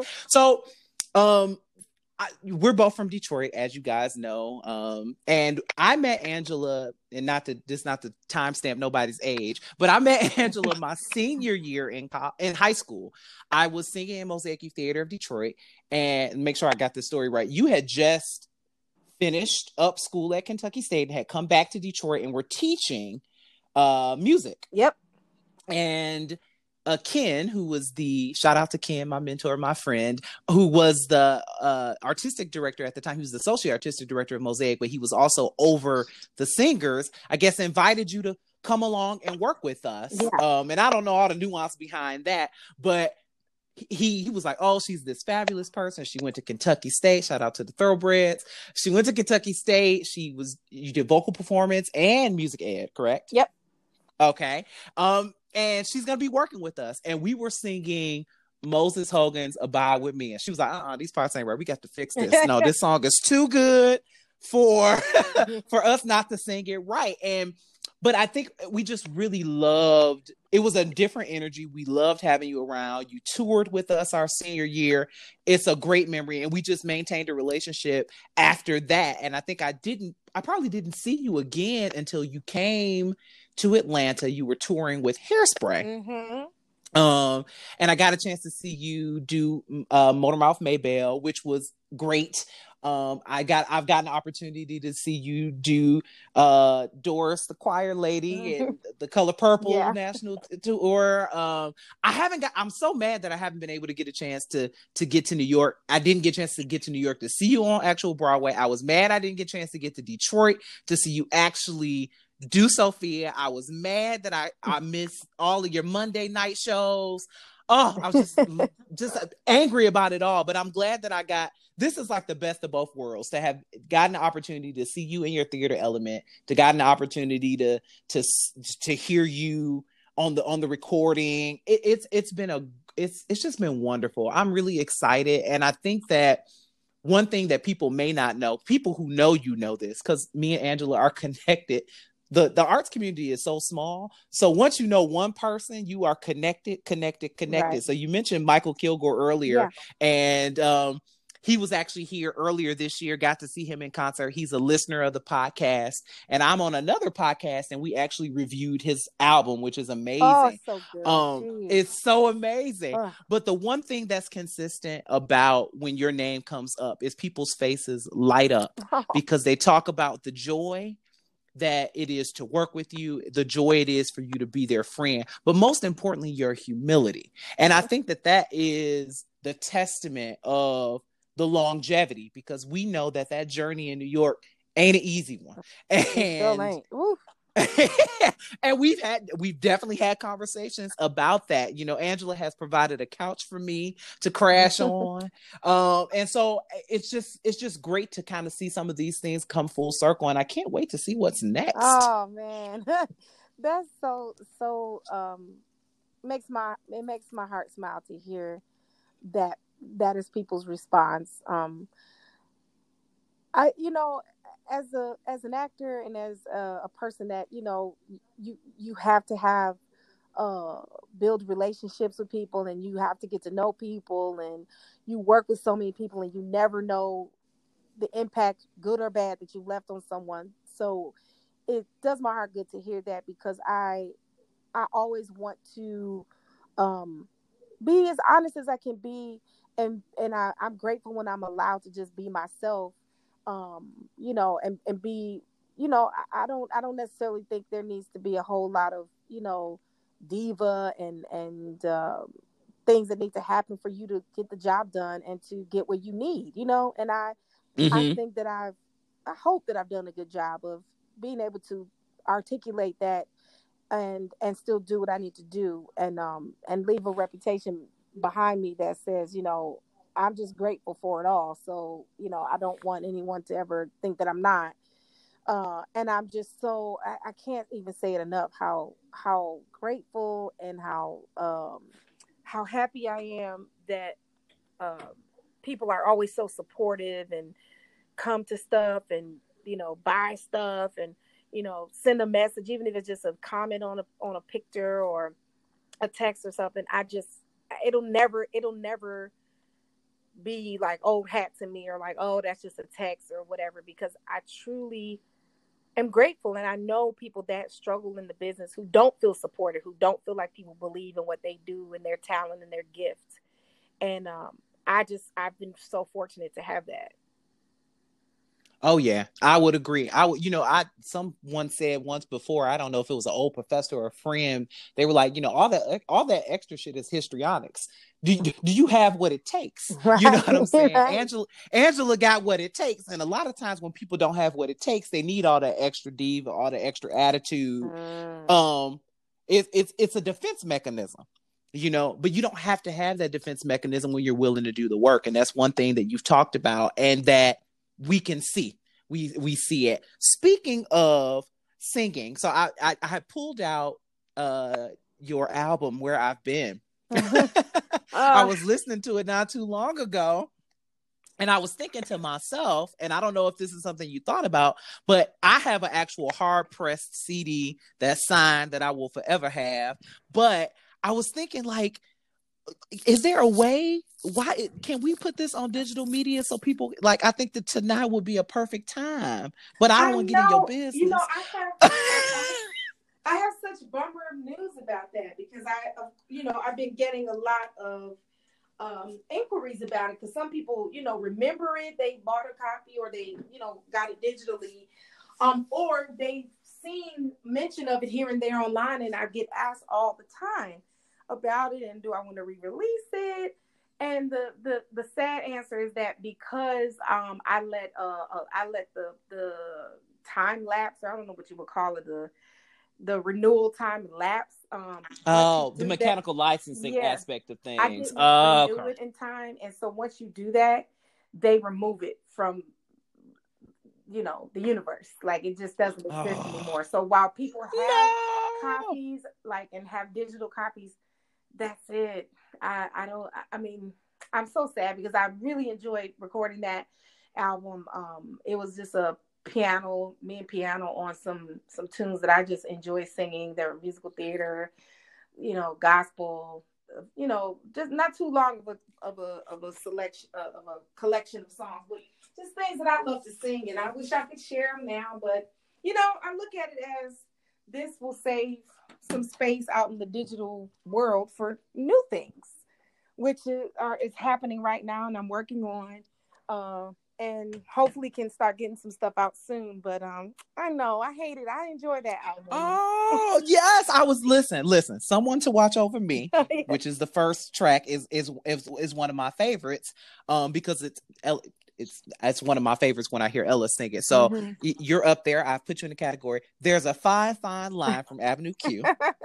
So um, I, we're both from Detroit, as you guys know. Um, and I met Angela, and not to just not to timestamp nobody's age, but I met Angela my senior year in co- in high school. I was singing in Mosaic Youth Theater of Detroit, and make sure I got this story right. You had just finished up school at Kentucky State and had come back to Detroit and were teaching uh, music. Yep. And Uh, Ken, who was the, shout out to Ken, my mentor, my friend, who was the uh, artistic director at the time. He was the associate artistic director of Mosaic, but he was also over the singers, I guess, invited you to come along and work with us. Yeah. Um, and I don't know all the nuance behind that, but he, he was like, oh, she's this fabulous person. She went to Kentucky State. Shout out to the Thoroughbreds. She went to Kentucky State. She was, you did vocal performance and music ed, correct? Yep. Okay. Um, and she's gonna be working with us. And we were singing Moses Hogan's Abide With Me, and she was like, uh-uh, these parts ain't right, we got to fix this. No, this song is too good for for us not to sing it right. And but I think we just really loved, it was a different energy. We loved having you around. You toured with us our senior year. It's a great memory. And we just maintained a relationship after that. And I think I didn't, I probably didn't see you again until you came to Atlanta. You were touring with Hairspray. Mm-hmm. Um, and I got a chance to see you do uh, Motormouth Maybelle, which was great. Um, I got, I've gotten an opportunity to see you do uh, Doris, the choir lady, mm-hmm. and the Color Purple yeah. national tour. Um, I haven't got, I'm so mad that I haven't been able to get a chance to, to get to New York. I didn't get a chance to get to New York to see you on actual Broadway. I was mad I didn't get a chance to get to Detroit to see you actually do Sophia. I was mad that I, I missed all of your Monday night shows. Oh, I was just, just angry about it all, but I'm glad that I got, this is like the best of both worlds, to have gotten the opportunity to see you in your theater element, to gotten the opportunity to, to, to hear you on the, on the recording. It, it's, it's been a, it's, it's just been wonderful. I'm really excited. And I think that one thing that people may not know, people who know, you know this, because me and Angela are connected. The, the arts community is so small. So once you know one person, you are connected, connected, connected. Right. So you mentioned Michael Kilgore earlier, yeah. and um, he was actually here earlier this year, got to see him in concert. He's a listener of the podcast, and I'm on another podcast, and we actually reviewed his album, which is amazing. Oh, so good. Um, it's so amazing. Ugh. But the one thing that's consistent about when your name comes up is people's faces light up oh. because they talk about the joy that it is to work with you, the joy it is for you to be their friend, but most importantly, your humility. And I think that that is the testament of the longevity, because we know that that journey in New York ain't an easy one. And, it still ain't. Woo. And we've had, we've definitely had conversations about that. You know, Angela has provided a couch for me to crash on. Um, and so it's just, it's just great to kind of see some of these things come full circle. And I can't wait to see what's next. Oh man. That's so, so, um, makes my, it makes my heart smile to hear that, that is people's response. Um, I, you know, as a as an actor and as a, a person that, you know, you you have to have uh build relationships with people, and you have to get to know people, and you work with so many people, and you never know the impact, good or bad, that you left on someone. So it does my heart good to hear that, because I I always want to um be as honest as I can be, and and I, I'm grateful when I'm allowed to just be myself. Um, you know, and, and be, you know, I, I don't, I don't necessarily think there needs to be a whole lot of, you know, diva and, and, uh, things that need to happen for you to get the job done and to get what you need, you know? And I, mm-hmm. I think that I've, I hope that I've done a good job of being able to articulate that and, and still do what I need to do, and, um, and leave a reputation behind me that says, you know, I'm just grateful for it all. So, you know, I don't want anyone to ever think that I'm not. Uh, and I'm just so, I, I can't even say it enough, how, how grateful and how, um, how happy I am that, uh, people are always so supportive and come to stuff and, you know, buy stuff and, you know, send a message, even if it's just a comment on a, on a picture or a text or something. I just, it'll never, it'll never be like old hat to me, or like, oh, that's just a text or whatever, because I truly am grateful. And I know people that struggle in the business who don't feel supported, who don't feel like people believe in what they do and their talent and their gift. And um, I just, I've been so fortunate to have that. Oh yeah, I would agree. I would, you know, I, someone said once before, I don't know if it was an old professor or a friend, they were like, you know, all that, all that extra shit is histrionics. Do, do you have what it takes? Right. You know what I'm saying? Right. Angela, Angela got what it takes. And a lot of times when people don't have what it takes, they need all that extra diva, all the extra attitude. Mm. Um, it, it's, it's a defense mechanism. You know, but you don't have to have that defense mechanism when you're willing to do the work. And that's one thing that you've talked about, and that we can see, we, we see it. Speaking of singing, so I, I, I had pulled out, uh, your album, Where I've Been. uh, I was listening to it not too long ago, and I was thinking to myself, and I don't know if this is something you thought about, but I have an actual hard pressed C D that's signed that I will forever have. But I was thinking, like, is there a way? Why can we put this on digital media so people, like, I think that tonight would be a perfect time, but I don't want to get in your business. You know, I have, I have such bummer news about that, because I, uh, you know, I've been getting a lot of um, inquiries about it, because some people, you know, remember it, they bought a copy, or they, you know, got it digitally, um, or they've seen mention of it here and there online, and I get asked all the time about it, and do I want to re-release it? And the the the sad answer is that because um I let uh, uh I let the the time lapse, or I don't know what you would call it, the the renewal time lapse. Um, oh, the mechanical that, licensing yeah, aspect of things. I didn't oh, renew okay. it in time, and so once you do that, they remove it from, you know, the universe. Like, it just doesn't exist oh. anymore. So while people have no! copies, like, and have digital copies, that's it. I, I don't, I mean, I'm so sad, because I really enjoyed recording that album. Um, it was just a piano, me and piano on some, some tunes that I just enjoy singing. They were musical theater, you know, gospel, you know, just not too long of a, of a, of a selection, uh, of a collection of songs, but just things that I love to sing. And I wish I could share them now, but, you know, I look at it as this will save some space out in the digital world for new things, which is, uh, is happening right now, and I'm working on, uh, and hopefully can start getting some stuff out soon. But um, I know I hate it. I enjoy that album. Oh yes, I was listen, listen. Someone to Watch Over Me, yeah. which is the first track, is is is is one of my favorites, um, because it's it's it's one of my favorites when I hear Ella sing it. So mm-hmm. y- you're up there. I've put you in the category. There's a fine, fine line from Avenue Q.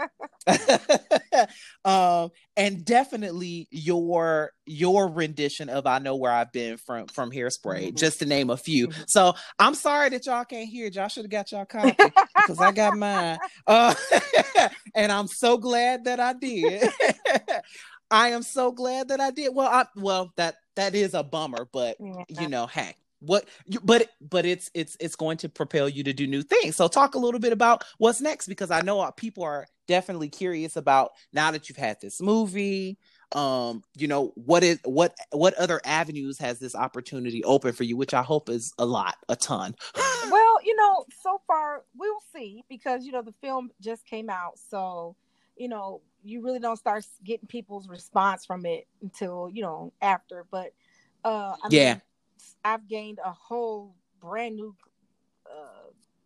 um, and definitely your your rendition of I Know Where I've Been from from Hairspray, mm-hmm. just to name a few. Mm-hmm. So I'm sorry that y'all can't hear it. Y'all should have got y'all copy, because I got mine. Uh, and I'm so glad that I did. I am so glad that I did. Well, I well that that is a bummer, but yeah. you know, heck, what? You, but but it's it's it's going to propel you to do new things. So talk a little bit about what's next, because I know people are definitely curious about, now that you've had this movie. Um, you know, what is what what other avenues has this opportunity open for you, which I hope is a lot, a ton. Well, you know, so far we'll see, because you know the film just came out, so you know. You really don't start getting people's response from it until, you know, after. But uh, I yeah. mean, I've gained a whole brand new uh,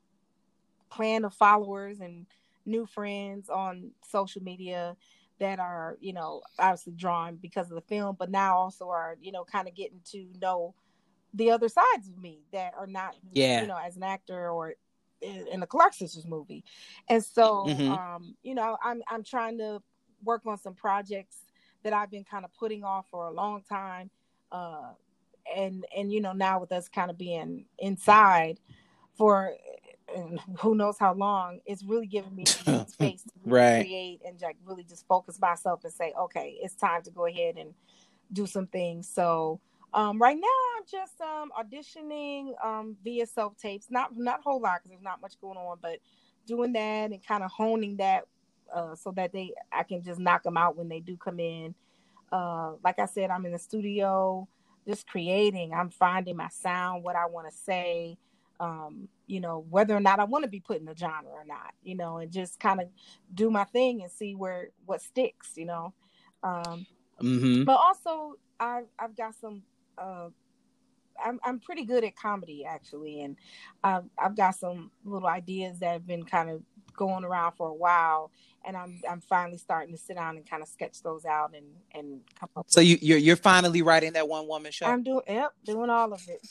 clan of followers and new friends on social media that are, you know, obviously drawn because of the film, but now also are, you know, kind of getting to know the other sides of me that are not, yeah. you know, as an actor or in the Clark Sisters movie. And so, mm-hmm. um, you know, I'm, I'm trying to work on some projects that I've been kind of putting off for a long time. Uh, and, and, you know, now with us kind of being inside for who knows how long, it's really giving me space to really right. create and like really just focus myself and say, okay, it's time to go ahead and do some things. So, Um, right now, I'm just um, auditioning um, via self-tapes. Not not a whole lot, because there's not much going on, but doing that and kind of honing that uh, so that they I can just knock them out when they do come in. Uh, like I said, I'm in the studio just creating. I'm finding my sound, what I want to say, um, you know, whether or not I want to be put in a genre or not, you know, and just kind of do my thing and see where what sticks, you know. Um, mm-hmm. But also, I've, I've got some Uh, I'm I'm pretty good at comedy, actually, and I've I've got some little ideas that have been kind of going around for a while, and I'm I'm finally starting to sit down and kind of sketch those out and, and come up. So you you're you're finally writing that one woman show. I'm doing yep, doing all of it.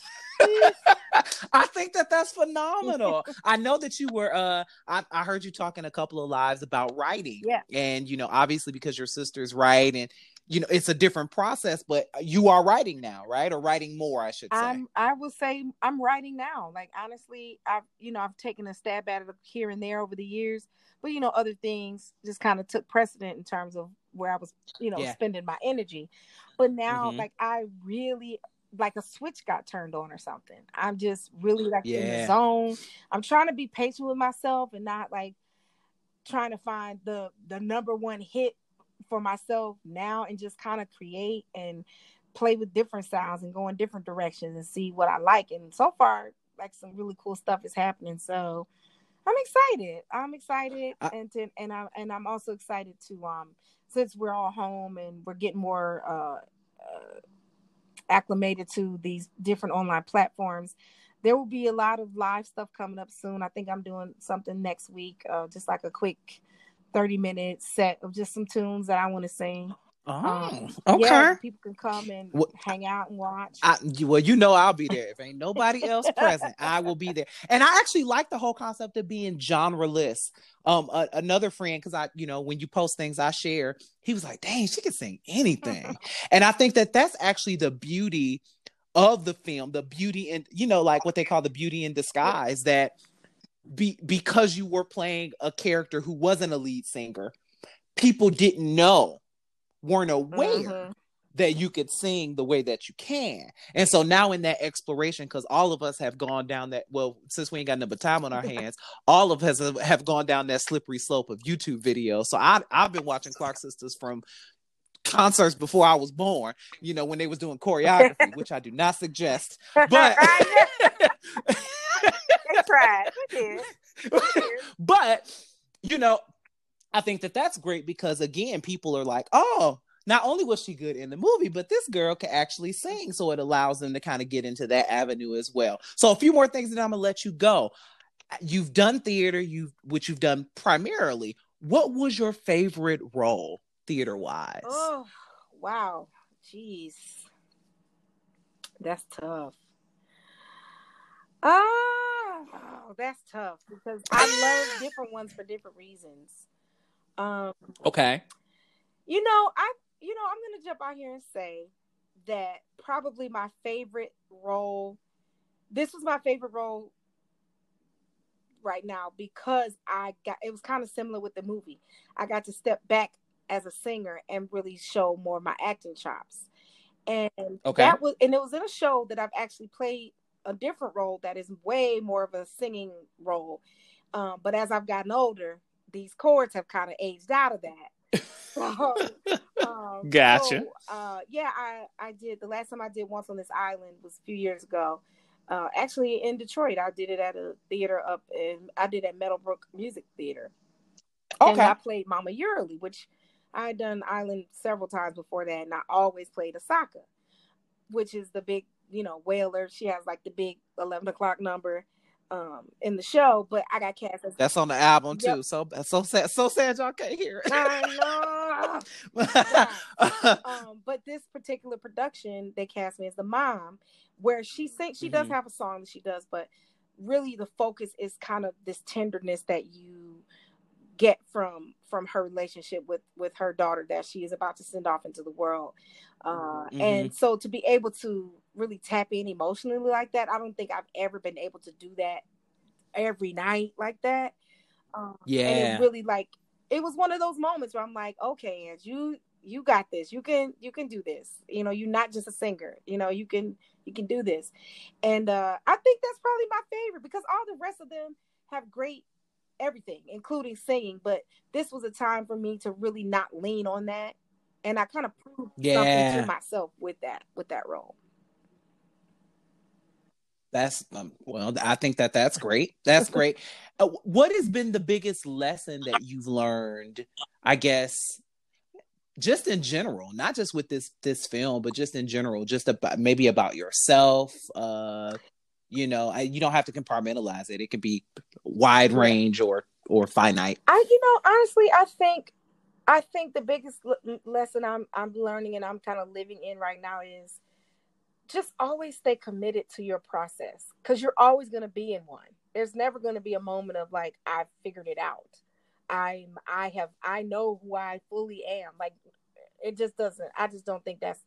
I think that that's phenomenal. I know that you were, uh, I, I heard you talking a couple of lives about writing. Yeah. And, you know, obviously because your sisters write and, you know, it's a different process, but you are writing now, right? Or writing more, I should say. I'm, I will say I'm writing now. Like, honestly, I've, you know, I've taken a stab at it here and there over the years, but, you know, other things just kind of took precedent in terms of where I was, you know, Yeah. spending my energy. But now, Mm-hmm. like, I really, like a switch got turned on or something. I'm just really like Yeah. in the zone. I'm trying to be patient with myself and not like trying to find the, the number one hit for myself now, and just kind of create and play with different sounds and go in different directions and see what I like. And so far, like, some really cool stuff is happening. So I'm excited. I'm excited. I, and to, and I and I'm also excited to um since we're all home and we're getting more uh, uh acclimated to these different online platforms, there will be a lot of live stuff coming up soon. I think I'm doing something next week, uh, just like a quick thirty minute set of just some tunes that I want to sing. oh, Um, okay. Yeah, people can come and Well, hang out and watch. I, well, you know, I'll be there. If ain't nobody else present, I will be there. And I actually like the whole concept of being genreless. Um, a, another friend, because I, you know, when you post things, I share. He was like, "Dang, she can sing anything," and I think that that's actually the beauty of the film, the beauty in, you know, like what they call the beauty in disguise. That be because you were playing a character who wasn't a lead singer, people didn't know, weren't aware. Mm-hmm. that you could sing the way that you can. And so now in that exploration, because all of us have gone down that, well, since we ain't got no time on our hands, all of us have gone down that slippery slope of YouTube videos. So I, I've been watching Clark Sisters from concerts before I was born, you know, when they was doing choreography, which I do not suggest. But they tried. They did. They did. But, you know, I think that that's great because, again, people are like, oh, not only was she good in the movie, but this girl can actually sing. So it allows them to kind of get into that avenue as well. So a few more things that I'm going to let you go. You've done theater, you've which you've done primarily. What was your favorite role theater-wise? Oh, wow. Jeez. That's tough. Oh, that's tough because I love different ones for different reasons. Um, okay. You know, I you know, I'm going to jump out here and say that probably my favorite role, this was my favorite role right now because I got, it was kind of similar with the movie. I got to step back as a singer and really show more of my acting chops. And okay. that was, and it was in a show that I've actually played a different role that is way more of a singing role. Um, but as I've gotten older, these chords have kind of aged out of that. So, um, gotcha. So, uh, yeah, I, I did. The last time I did Once on This Island was a few years ago. Uh, actually, in Detroit, I did it at a theater up in. I did at Meadowbrook Music Theater. Okay. And I played Mama Yurley, which I had done Island several times before that, and I always played Asaka, which is the big, you know, whaler. She has like the big eleven o'clock number. Um, in the show, but I got cast as that's on the album yep. too. So so sad, so sad y'all can't hear it. I know. Right. um, but this particular production, they cast me as the mom, where she sings. She mm-hmm. does have a song that she does, but really the focus is kind of this tenderness that you get from from her relationship with with her daughter that she is about to send off into the world. Uh, mm-hmm. And so to be able to really tap in emotionally like that, I don't think I've ever been able to do that every night like that. Um, yeah. And it really like, it was one of those moments where I'm like, okay, Ange, you, you got this. You can, you can do this. You know, you're not just a singer, you know, you can, you can do this. And uh, I think that's probably my favorite because all the rest of them have great everything, including singing. But this was a time for me to really not lean on that. And I kind of proved yeah. something to myself with that, with that role. That's um, well, I think that that's great. That's great. Uh, what has been the biggest lesson that you've learned, I guess, just in general, not just with this this film, but just in general, just about maybe about yourself? Uh, you know, I, you don't have to compartmentalize it. It could be wide range or or finite. I, you know, honestly, I think I think the biggest l- lesson I'm I'm learning and I'm kind of living in right now is just always stay committed to your process because you're always going to be in one. There's never going to be a moment of like, I've figured it out. I'm, I have, I know who I fully am. Like It just doesn't. I just don't think that's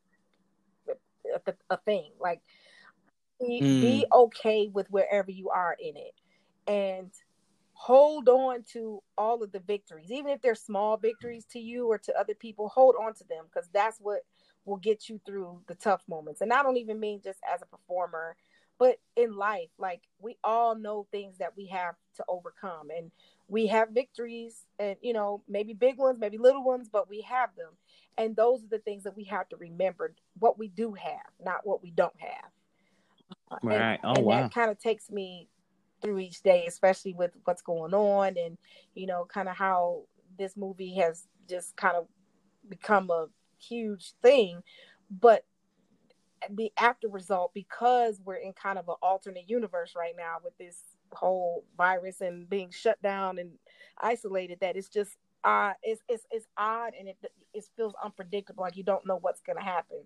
a, a thing. Like, be, mm. be okay with wherever you are in it, and hold on to all of the victories, even if they're small victories to you or to other people. Hold on to them, because that's what will get you through the tough moments. And I don't even mean just as a performer, but in life. Like, we all know things that we have to overcome, and we have victories, and, you know, maybe big ones, maybe little ones, but we have them. And those are the things that we have to remember, what we do have, not what we don't have. Right. And, oh, and wow. that kind of takes me through each day, especially with what's going on, and, you know, kind of how this movie has just kind of become a huge thing. But the after result, because we're in kind of an alternate universe right now with this whole virus and being shut down and isolated, that it's just uh it's it's, it's odd, and it it feels unpredictable. Like, you don't know what's gonna happen.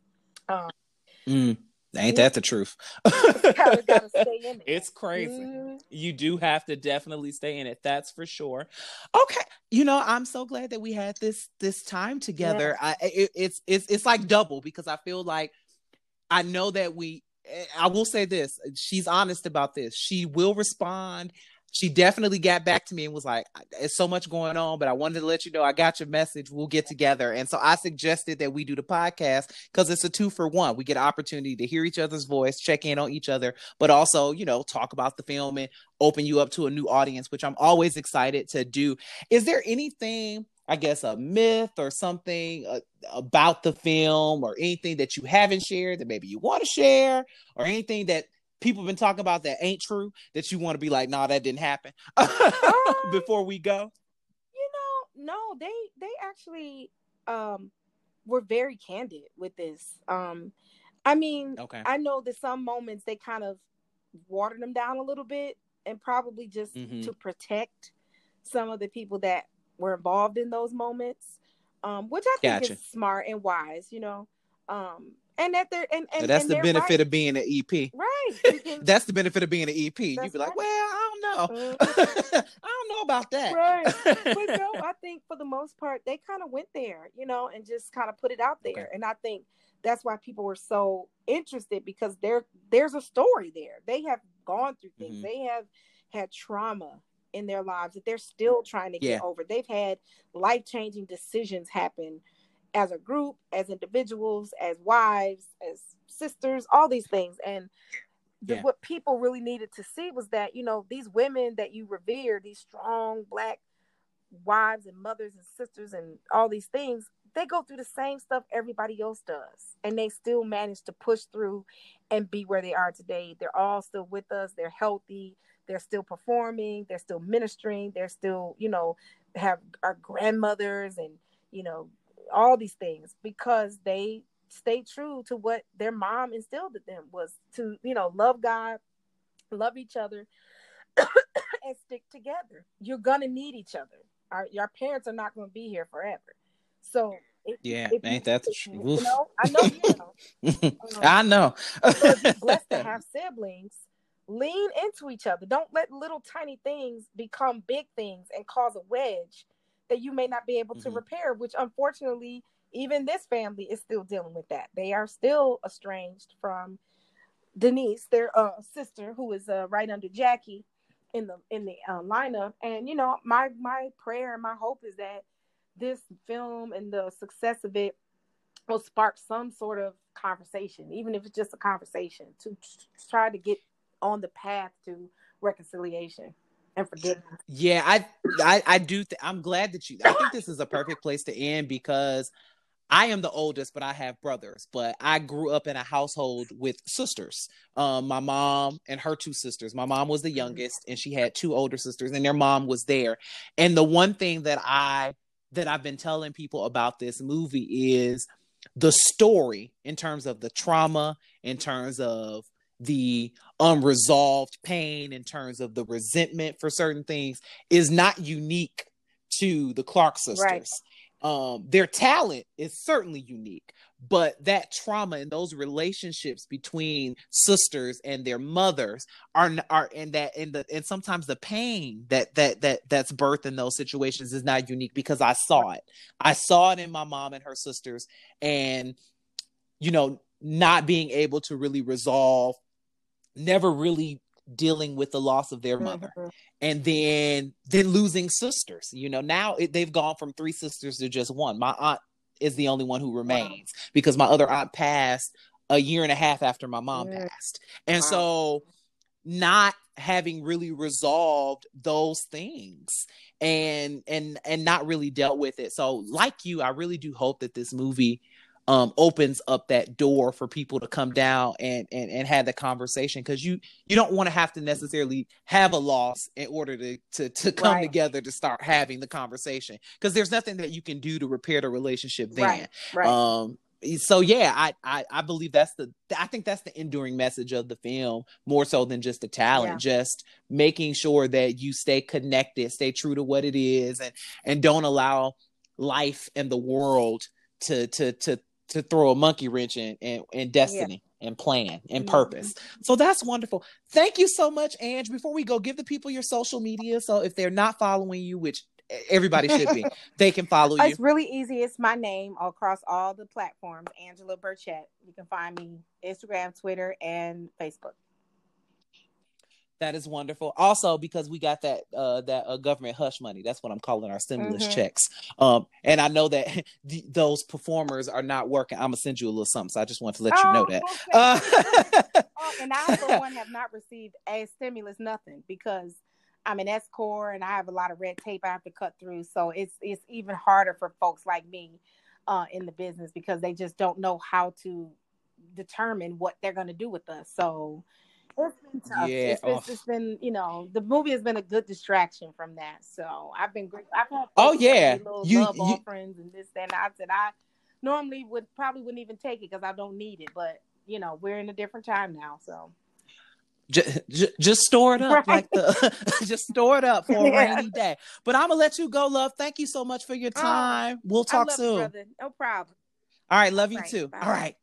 Um mm. Ain't that the truth? Gotta, gotta stay in it. It's crazy. Mm. You do have to definitely stay in it. That's for sure. Okay, you know, I'm so glad that we had this this time together. Yes. I it, it's it's it's like double, because I feel like I know that we. I will say this: she's honest about this. She will respond. She definitely got back to me and was like, "There's so much going on, but I wanted to let you know I got your message. We'll get together." And so I suggested that we do the podcast, because it's a two for one. We get an opportunity to hear each other's voice, check in on each other, but also, you know, talk about the film and open you up to a new audience, which I'm always excited to do. Is there anything, I guess, a myth or something uh, about the film, or anything that you haven't shared that maybe you want to share, or anything that people have been talking about that ain't true, that you want to be like, nah, that didn't happen um, before we go? You know, no, they they actually um, were very candid with this. Um, I mean, okay. I know that some moments they kind of watered them down a little bit, and probably just mm-hmm. to protect some of the people that were involved in those moments, um, which I think gotcha. is smart and wise, you know. Um, and that they're and, and so that's and the benefit right. of being an E P, right? Can, that's the benefit of being an E P. You'd be right. like, well, I don't know, mm-hmm. I don't know about that, right? But no, I think for the most part they kind of went there, you know, and just kind of put it out there. Okay. And I think that's why people were so interested, because there there's a story there. They have gone through things. Mm-hmm. They have had trauma in their lives that they're still trying to yeah. get over. They've had life-changing decisions happen as a group, as individuals, as wives, as sisters, all these things. And the, yeah. what people really needed to see was that, you know, these women that you revere, these strong Black wives and mothers and sisters and all these things, they go through the same stuff everybody else does. And they still manage to push through and be where they are today. They're all still with us. They're healthy. They're still performing. They're still ministering. They're still, you know, have our grandmothers and, you know, all these things, because they stay true to what their mom instilled in them, was to, you know, love God, love each other, and stick together. You're gonna need each other. Our, your parents are not going to be here forever. So if, yeah, if ain't you, that the if, truth? You know, I know you know. Um, I know. So if you're blessed to have siblings, lean into each other. Don't let little tiny things become big things and cause a wedge that you may not be able to mm-hmm. repair, which unfortunately, even this family is still dealing with that. They are still estranged from Denise, their uh, sister, who is uh, right under Jackie in the in the uh, lineup. And, you know, my my prayer and my hope is that this film and the success of it will spark some sort of conversation, even if it's just a conversation, to t- try to get on the path to reconciliation and forgiveness. Yeah, I I, I do. Th- I'm glad that you. I think this is a perfect place to end, because I am the oldest, but I have brothers. But I grew up in a household with sisters. Um, my mom and her two sisters. My mom was the youngest, and she had two older sisters, and their mom was there. And the one thing that I that I've been telling people about this movie is the story, in terms of the trauma, in terms of the unresolved pain, in terms of the resentment for certain things, is not unique to the Clark sisters. Right. Um, their talent is certainly unique, but that trauma and those relationships between sisters and their mothers are are and that and the and sometimes the pain that that that that's birthed in those situations is not unique, because I saw it. I saw it in my mom and her sisters, and you know, not being able to really resolve, never really dealing with the loss of their mother, mm-hmm. and then then losing sisters. You know, now it, they've gone from three sisters to just one. My aunt is the only one who remains, wow. because my other aunt passed a year and a half after my mom yeah. passed. And wow. so not having really resolved those things and and and not really dealt with it. So like you, I really do hope that this movie um opens up that door for people to come down and and, and have the conversation, because you you don't want to have to necessarily have a loss in order to to, to come right. together to start having the conversation, because there's nothing that you can do to repair the relationship then. Right. Right. Um so yeah, I, I I believe that's the I think that's the enduring message of the film, more so than just the talent, yeah. just making sure that you stay connected, stay true to what it is, and and don't allow life and the world to to to to throw a monkey wrench in, in, in destiny yeah. and plan and purpose. Mm-hmm. So that's wonderful. Thank you so much, Ange. Before we go, give the people your social media. So if they're not following you, which everybody should be, they can follow you. It's really easy. It's my name across all the platforms, Angela Burchett. You can find me Instagram, Twitter, and Facebook. That is wonderful. Also, because we got that uh, that uh, government hush money. That's what I'm calling our stimulus mm-hmm. checks. Um, and I know that th- those performers are not working. I'm gonna send you a little something. So I just want to let oh, you know that. Okay. Uh- oh, and I, for one, have not received a stimulus, nothing, because I'm an S corps and I have a lot of red tape I have to cut through. So it's it's even harder for folks like me uh, in the business, because they just don't know how to determine what they're going to do with us. So it's been tough. Yeah, it's, been, oh. it's been, you know, the movie has been a good distraction from that. So I've been great. I've had oh yeah, little you, love you... offerings and this and I said I normally would probably wouldn't even take it because I don't need it, but you know, we're in a different time now, so. Just, just, just store it up, right. like the just store it up for a yeah. rainy day. But I'm gonna let you go, love. Thank you so much for your time. Oh, we'll talk I love soon. you, brother. No problem. All right, love All you right. too. Bye. All right.